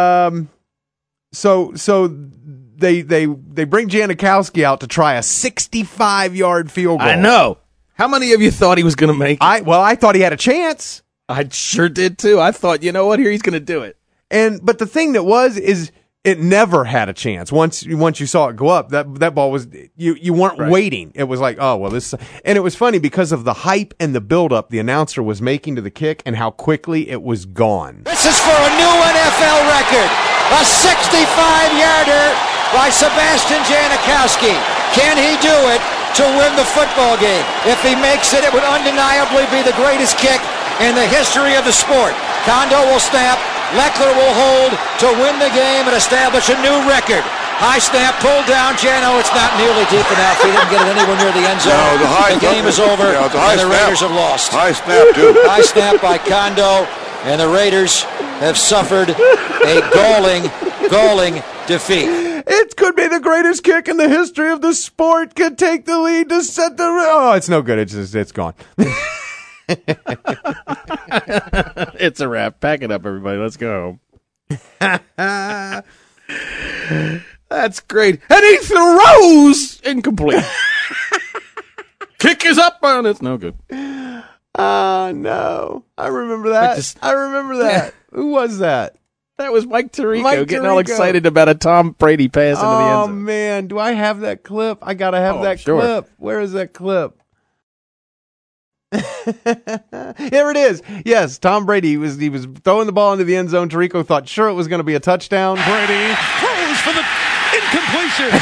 So they bring Janikowski out to try a 65-yard field goal. I know. How many of you thought he was going to make it? I thought he had a chance. I sure did too. I thought, you know what? Here he's going to do it. But the thing that is it never had a chance. Once you saw it go up, that ball was you weren't waiting. It was like, oh well, this. And it was funny because of the hype and the buildup the announcer was making to the kick and how quickly it was gone. This is for a new NFL record. A 65-yarder by Sebastian Janikowski. Can he do it to win the football game? If he makes it, it would undeniably be the greatest kick in the history of the sport. Kondo will snap. Leckler will hold to win the game and establish a new record. High snap, pulled down. Jano, it's not nearly deep enough. He didn't get it anywhere near the end zone. No, the game is over, and the Raiders have lost. High snap, too. High snap by Kondo, and the Raiders have suffered a galling defeat. It could be the greatest kick in the history of the sport. Could take the lead to set the. Oh, it's no good. It's gone. It's a wrap. Pack it up, everybody. Let's go. That's great. And he throws incomplete. Kick is up, and it's no good. No. I remember that. Who was that? That was Mike Tirico getting all excited about a Tom Brady pass into the end zone. Oh, man. Do I have that clip? I got to have that clip. Where is that clip? Here it is. Yes, Tom Brady, he was throwing the ball into the end zone. Tirico thought sure it was going to be a touchdown. Brady throws for the incompletion.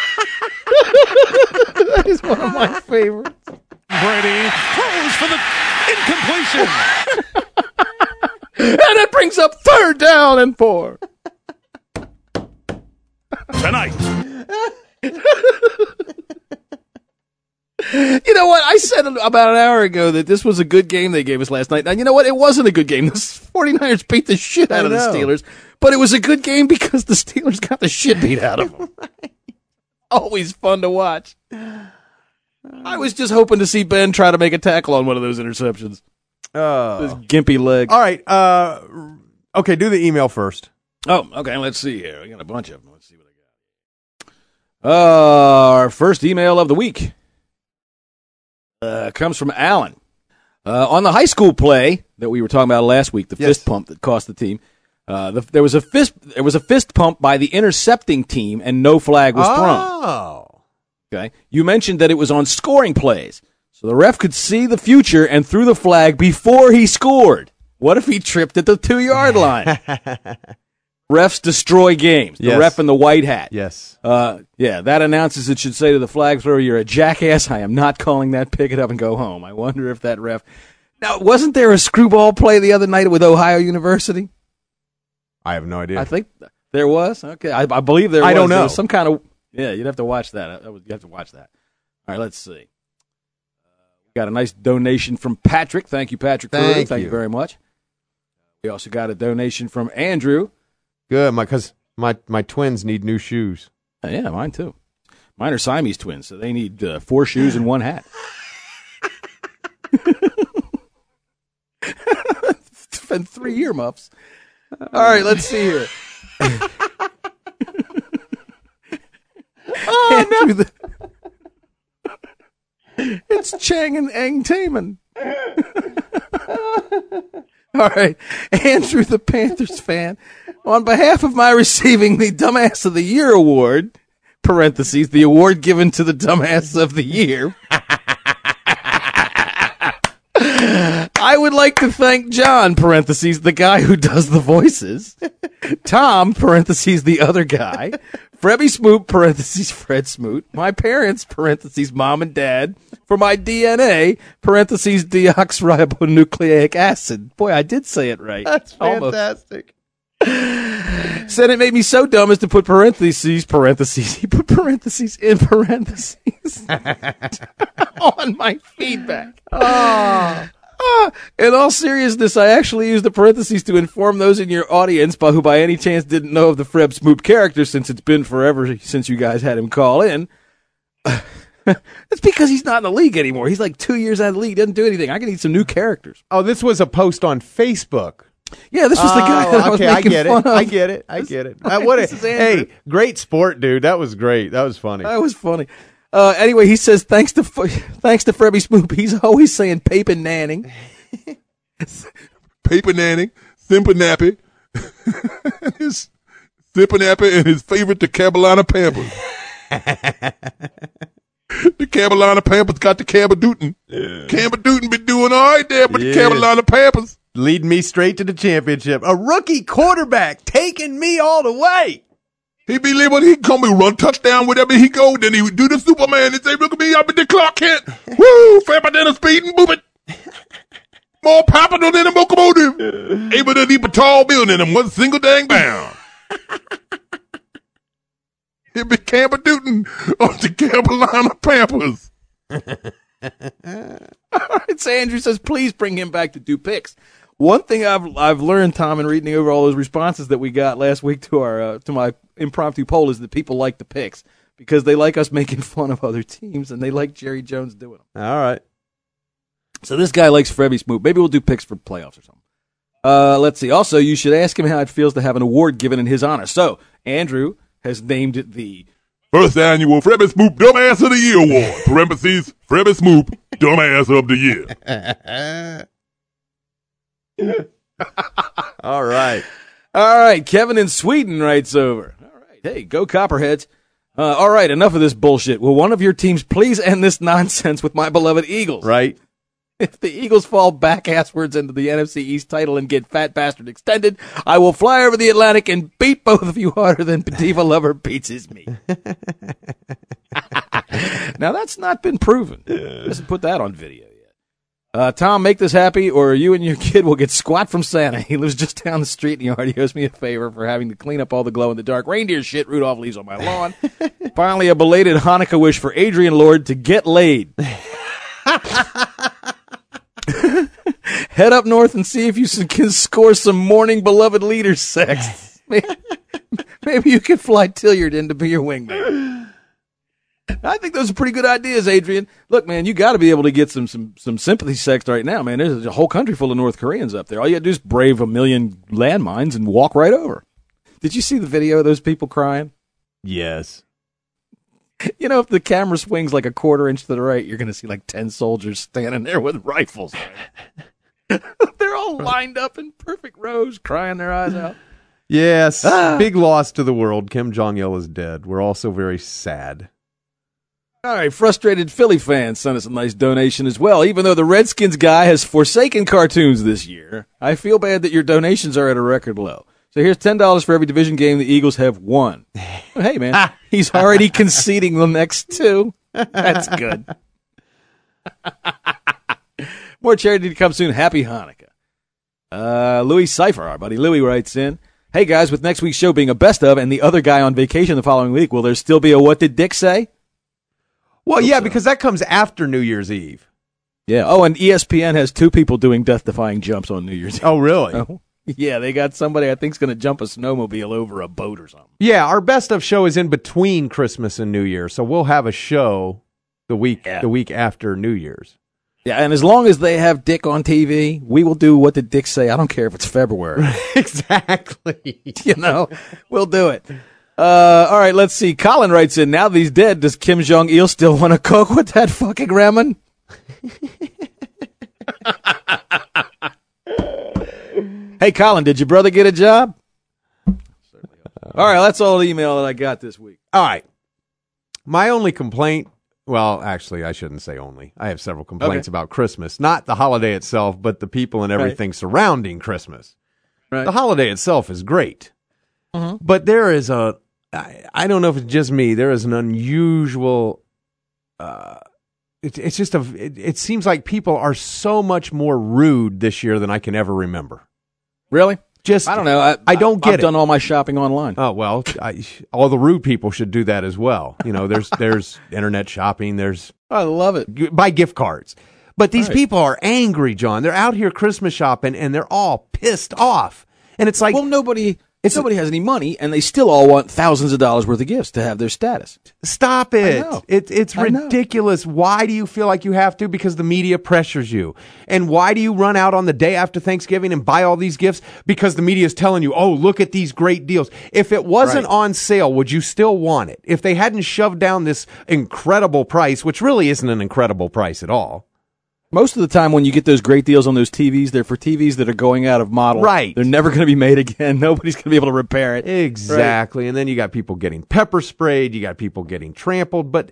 That is one of my favorites. Brady throws for the incompletion. And it brings up 3rd down and 4. Tonight. You know what? I said about an hour ago that this was a good game they gave us last night. Now, you know what? It wasn't a good game. The 49ers beat the shit out of the Steelers, but it was a good game because the Steelers got the shit beat out of them. Always fun to watch. I was just hoping to see Ben try to make a tackle on one of those interceptions. This gimpy leg. All right. Okay, do the email first. Oh, okay. Let's see here. We got a bunch of them. Let's see what I got. Our first email of the week comes from Alan. On the high school play that we were talking about last week, the fist pump that cost the team, there was a fist pump by the intercepting team, and no flag was thrown. Okay. You mentioned that it was on scoring plays, so the ref could see the future and threw the flag before he scored. What if he tripped at the 2-yard line? Refs destroy games. The ref in the white hat. Yes. That announces it should say to the flag thrower, "You're a jackass. I am not calling that. Pick it up and go home." I wonder if that ref. Now, wasn't there a screwball play the other night with Ohio University? I have no idea. I think there was. Okay, I believe there was. I don't know. There was some kind of. Yeah, you'd have to watch that. You have to watch that. All right, let's see. We got a nice donation from Patrick. Thank you, Patrick. Thank you very much. We also got a donation from Andrew. Good, because my twins need new shoes. Yeah, mine too. Mine are Siamese twins, so they need 4 shoes and 1 hat. And 3 earmuffs. All right, let's see here. Oh, no. It's Chang and Ang Taman. All right, Andrew, the Panthers fan. On behalf of my receiving the Dumbass of the Year award, parentheses, the award given to the Dumbass of the Year, I would like to thank John, parentheses, the guy who does the voices, Tom, parentheses, the other guy, Frebby Smoot, parentheses, Fred Smoot. My parents, parentheses, mom and dad. For my DNA, parentheses, deoxyribonucleic acid. Boy, I did say it right. That's fantastic. Said it made me so dumb as to put parentheses. He put parentheses in parentheses on my feedback. In all seriousness, I actually used the parentheses to inform those in your audience who by any chance didn't know of the Fred Smoot character, since it's been forever since you guys had him call in. It's because he's not in the league anymore. He's like 2 years out of the league. He doesn't do anything. I can need some new characters. Oh, this was a post on Facebook. Yeah, this was the guy that I was making fun of. I get it. Hey, great sport, dude. That was great. That was funny. That was funny. Anyway, he says, thanks to Frebby Smoop, he's always saying paper nanning. Paper nanning, Simpernappy, his Simpernappy, and his favorite, the Carolina Pampers. The Carolina Pampers got the Cabadootin. Cabadootin been doing all right there, but the Carolina Pampers leading me straight to the championship. A rookie quarterback taking me all the way. He be living, he come and run touchdown wherever he go. Then he would do the Superman and say, look at me, I'm in the Clark Kent. Woo, faster than a speeding moving. More popular than a locomotive. Able to leap a tall building in one single dang bound. He be Cabadootin on the Carolina Pampers. All right, so Andrew says, please bring him back to do picks. One thing I've learned, Tom, in reading over all those responses that we got last week to my impromptu poll is that people like the picks because they like us making fun of other teams and they like Jerry Jones doing them. All right. So this guy likes Frebby Smoot. Maybe we'll do picks for playoffs or something. Let's see. Also, you should ask him how it feels to have an award given in his honor. So Andrew has named it the first annual Frebby Smoot Dumbass of the Year Award. Parentheses, Frebby Smoot Dumbass of the Year. All right. Kevin in Sweden writes over. All right. Hey, go Copperheads. All right. Enough of this bullshit. Will one of your teams please end this nonsense with my beloved Eagles? Right. If the Eagles fall back asswards into the NFC East title and get Fat Bastard extended, I will fly over the Atlantic and beat both of you harder than Diva Lover beats his meat. Now, that's not been proven. Let's put that on video. Tom, make this happy, or you and your kid will get squat from Santa. He lives just down the street, and he already owes me a favor for having to clean up all the glow-in-the-dark reindeer shit Rudolph leaves on my lawn. Finally, a belated Hanukkah wish for Adrian Lord to get laid. Head up north and see if you can score some morning beloved leader sex. Maybe you can fly Tilliard in to be your wingman. I think those are pretty good ideas, Adrian. Look, man, you got to be able to get some sympathy sex right now, man. There's a whole country full of North Koreans up there. All you got to do is brave a million landmines and walk right over. Did you see the video of those people crying? Yes. You know, if the camera swings like a quarter inch to the right, you're going to see like 10 soldiers standing there with rifles. They're all lined up in perfect rows, crying their eyes out. Yes. Big loss to the world. Kim Jong-il is dead. We're also very sad. All right, frustrated Philly fans sent us a nice donation as well. Even though the Redskins guy has forsaken cartoons this year, I feel bad that your donations are at a record low. So here's $10 for every division game the Eagles have won. Well, hey, man, he's already conceding the next two. That's good. More charity to come soon. Happy Hanukkah. Louis Cipher, our buddy Louis, writes in, hey, guys, with next week's show being a best of and the other guy on vacation the following week, will there still be a What Did Dick Say? Well, yeah, because that comes after New Year's Eve. Yeah. Oh, and ESPN has two people doing death-defying jumps on New Year's Eve. Oh, really? Oh. Yeah, they got somebody I think's going to jump a snowmobile over a boat or something. Yeah, our best of show is in between Christmas and New Year, so we'll have a show the week after New Year's. Yeah, and as long as they have Dick on TV, we will do What Did Dick Say? I don't care if it's February. Exactly. You know, we'll do it. All right, let's see. Colin writes in, now that he's dead, does Kim Jong-il still want to cook with that fucking ramen? Hey, Colin, did your brother get a job? All right, that's all the email that I got this week. All right. My only complaint, well, actually, I shouldn't say only. I have several complaints about Christmas. Not the holiday itself, but the people and everything surrounding Christmas. Right. The holiday itself is great. Mm-hmm. But there is a I don't know if it's just me. There is an unusual. It's just it seems like people are so much more rude this year than I can ever remember. Really? Just I don't know. I don't get it. I've done all my shopping online. Oh well, all the rude people should do that as well. You know, there's internet shopping. I love it. Buy gift cards. But these Right. people are angry, John. They're out here Christmas shopping and they're all pissed off. And it's like, well, nobody has any money, and they still all want thousands of dollars worth of gifts to have their status. Stop it. I know. It's I know. ridiculous. Why do you feel like you have to? Because the media pressures you. And why do you run out on the day after Thanksgiving and buy all these gifts? Because the media is telling you, oh, look at these great deals. If it wasn't on sale, would you still want it? If they hadn't shoved down this incredible price, which really isn't an incredible price at all. Most of the time when you get those great deals on those TVs, they're for TVs that are going out of model. Right. They're never going to be made again. Nobody's going to be able to repair it. Exactly. Right. And then you got people getting pepper sprayed. You got people getting trampled. But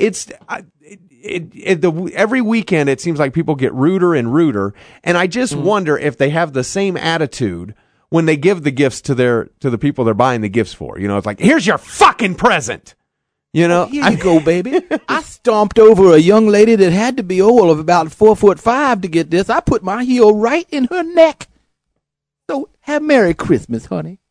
every weekend it seems like people get ruder and ruder. And I just wonder if they have the same attitude when they give the gifts to the people they're buying the gifts for. You know, it's like, here's your fucking present. You know, here you go, baby. I stomped over a young lady that had to be of about 4'5" to get this. I put my heel right in her neck. So have Merry Christmas, honey.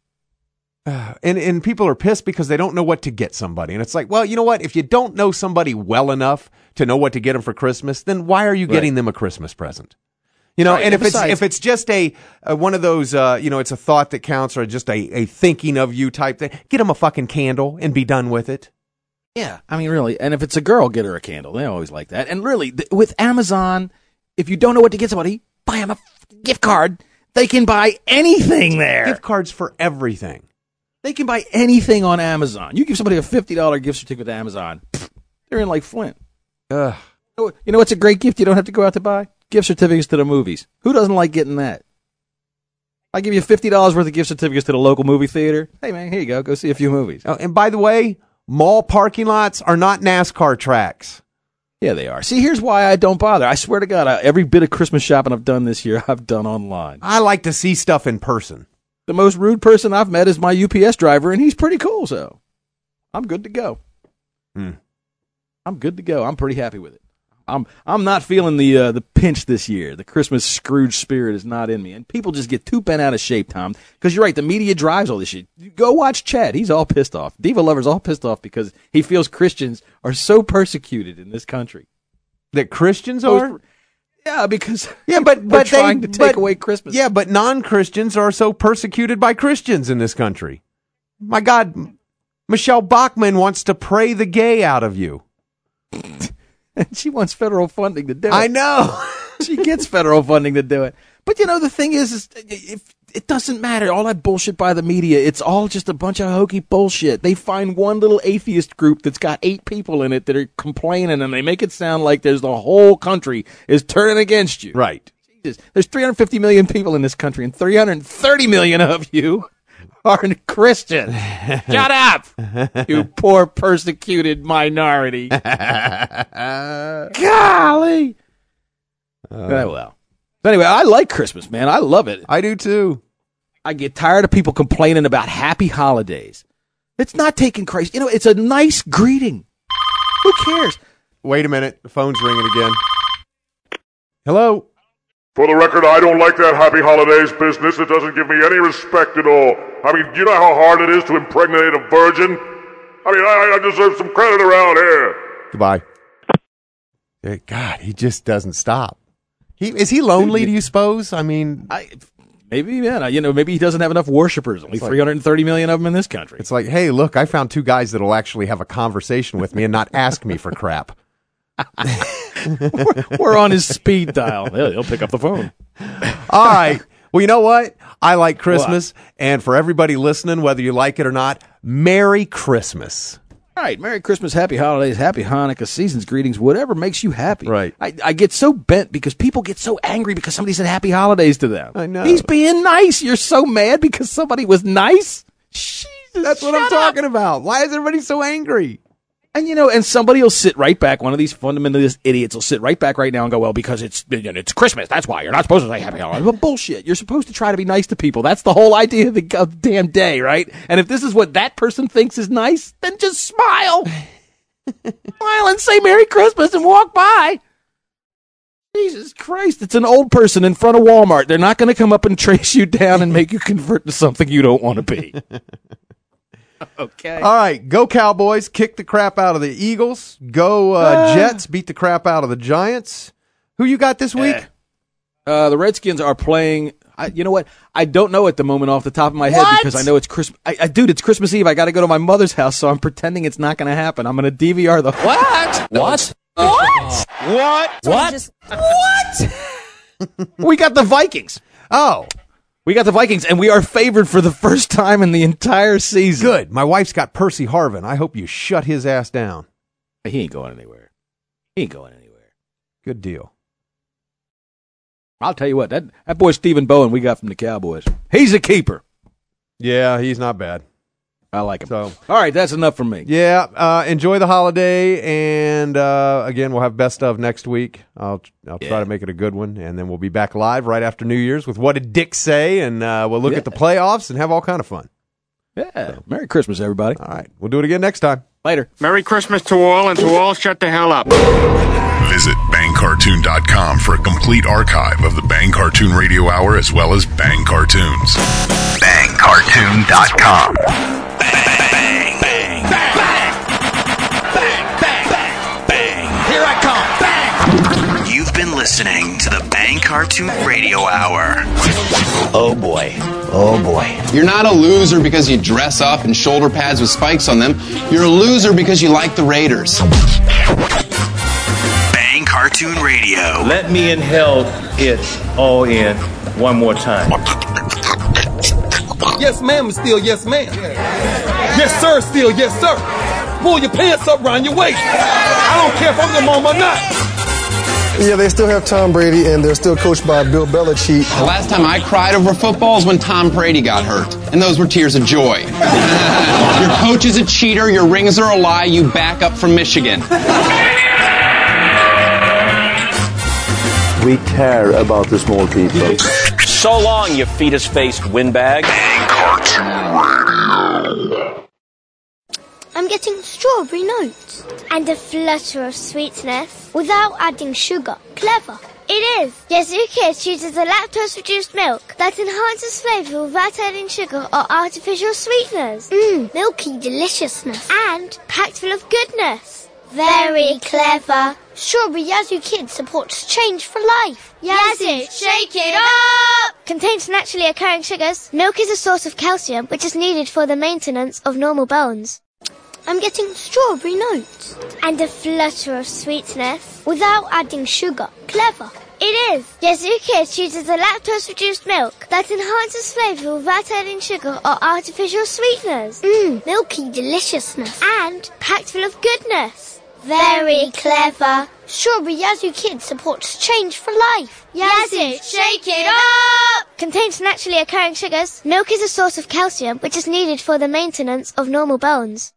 And people are pissed because they don't know what to get somebody. And it's like, well, you know what? If you don't know somebody well enough to know what to get them for Christmas, then why are you getting them a Christmas present? You know, and if it's just a one of those, it's a thought that counts or just a thinking of you type thing, get them a fucking candle and be done with it. Yeah, I mean, really. And if it's a girl, get her a candle. They always like that. And really, with Amazon, if you don't know what to get somebody, buy them a gift card. They can buy anything there. Gift cards for everything. They can buy anything on Amazon. You give somebody a $50 gift certificate to Amazon, they're in like Flint. Ugh. You know what's a great gift you don't have to go out to buy? Gift certificates to the movies. Who doesn't like getting that? I give you $50 worth of gift certificates to the local movie theater. Hey, man, here you go. Go see a few movies. Oh, and by the way, mall parking lots are not NASCAR tracks. Yeah, they are. See, here's why I don't bother. I swear to God, every bit of Christmas shopping I've done this year, I've done online. I like to see stuff in person. The most rude person I've met is my UPS driver, and he's pretty cool, so I'm good to go. I'm good to go. I'm pretty happy with it. I'm not feeling the pinch this year. The Christmas Scrooge spirit is not in me. And people just get too bent out of shape, Tom. Because you're right, the media drives all this shit. Go watch Chad. He's all pissed off. Diva Lover's all pissed off because he feels Christians are so persecuted in this country. That Christians are? Yeah, because but they're trying to take away Christmas. Yeah, but non-Christians are so persecuted by Christians in this country. My God, Michelle Bachmann wants to pray the gay out of you. And she wants federal funding to do it. I know. She gets federal funding to do it. But, you know, the thing is if it doesn't matter. All that bullshit by the media, it's all just a bunch of hokey bullshit. They find one little atheist group that's got 8 people in it that are complaining, and they make it sound like there's the whole country is turning against you. Right. Jesus. There's 350 million people in this country, and 330 million of you are Christian. Shut up, you poor persecuted minority. Golly. Well. Anyway, I like Christmas, man. I love it. I do too. I get tired of people complaining about happy holidays. It's not taking Christ. You know, it's a nice greeting. Who cares? Wait a minute. The phone's ringing again. Hello? For the record, I don't like that happy holidays business. It doesn't give me any respect at all. I mean, you know how hard it is to impregnate a virgin? I mean, I deserve some credit around here. Goodbye. God, he just doesn't stop. Is he lonely, do you suppose? I mean... Maybe, yeah. You know, maybe he doesn't have enough worshipers. Only 330 million of them in this country. It's like, hey, look, I found 2 guys that'll actually have a conversation with me and not ask me for crap. We're on his speed dial. He'll pick up the phone. All right. Well, you know what? I like Christmas. What? And for everybody listening, whether you like it or not, Merry Christmas. All right. Merry Christmas, Happy Holidays, Happy Hanukkah, Season's Greetings, whatever makes you happy. Right. I get so bent because people get so angry because somebody said Happy Holidays to them. I know. He's being nice. You're so mad because somebody was nice? Jesus, that's what I'm talking about. Why is everybody so angry? And somebody will sit right back. One of these fundamentalist idiots will sit right back right now and go, well, because it's Christmas. That's why you're not supposed to say Happy Holidays. Well, bullshit. You're supposed to try to be nice to people. That's the whole idea of the damn day, right? And if this is what that person thinks is nice, then just smile. Smile and say Merry Christmas and walk by. Jesus Christ, it's an old person in front of Walmart. They're not going to come up and trace you down and make you convert to something you don't want to be. Okay. All right, go Cowboys. Kick the crap out of the Eagles. Go Jets. Beat the crap out of the Giants. Who you got this week? The Redskins are playing. You know what? I don't know at the moment off the top of my head because I know it's Christmas. Dude, it's Christmas Eve. I got to go to my mother's house, so I'm pretending it's not going to happen. I'm going to DVR the What? What? What? We got the Vikings. Oh. We got the Vikings, and we are favored for the first time in the entire season. Good. My wife's got Percy Harvin. I hope you shut his ass down. He ain't going anywhere. Good deal. I'll tell you what, that boy Stephen Bowen we got from the Cowboys. He's a keeper. Yeah, he's not bad. I like him. So, all right, that's enough from me. Yeah, enjoy the holiday, and again, we'll have best of next week. I'll try to make it a good one, and then we'll be back live right after New Year's with What Did Dick Say, and we'll look at the playoffs and have all kind of fun. Yeah. So, Merry Christmas, everybody. All right, we'll do it again next time. Later. Merry Christmas to all, and to all, shut the hell up. Visit BangCartoon.com for a complete archive of the Bang Cartoon Radio Hour as well as Bang Cartoons. BangCartoon.com. Here I come. Bang. You've been listening to the Bang Cartoon Radio Hour. Oh boy. Oh boy. You're not a loser because you dress up in shoulder pads with spikes on them. You're a loser because you like the Raiders. Bang Cartoon Radio. Let me inhale it all in one more time. Yes, ma'am, still yes, ma'am. Yes, sir, still yes, sir. Pull your pants up around your waist. I don't care if I'm your mom or not. Yeah, they still have Tom Brady, and they're still coached by Bill Belichick. The last time I cried over football is when Tom Brady got hurt, and those were tears of joy. Your coach is a cheater, your rings are a lie, you back up from Michigan. We care about the small people. So long, you fetus-faced windbag. I'm getting strawberry notes and a flutter of sweetness without adding sugar. Clever. It is. Yazoo Kids uses a lactose-reduced milk that enhances flavor without adding sugar or artificial sweeteners. Milky deliciousness and packed full of goodness. Very clever. Strawberry Yazoo Kids supports change for life. Yazoo, shake it up! Contains naturally occurring sugars. Milk is a source of calcium, which is needed for the maintenance of normal bones. I'm getting strawberry notes and a flutter of sweetness without adding sugar. Clever. It is. Yazoo Kids uses a lactose-reduced milk that enhances flavor without adding sugar or artificial sweeteners. Milky deliciousness and packed full of goodness. Very clever. Strawberry Yazoo Kids supports change for life. Yazoo, shake it up! Contains naturally occurring sugars. Milk is a source of calcium, which is needed for the maintenance of normal bones.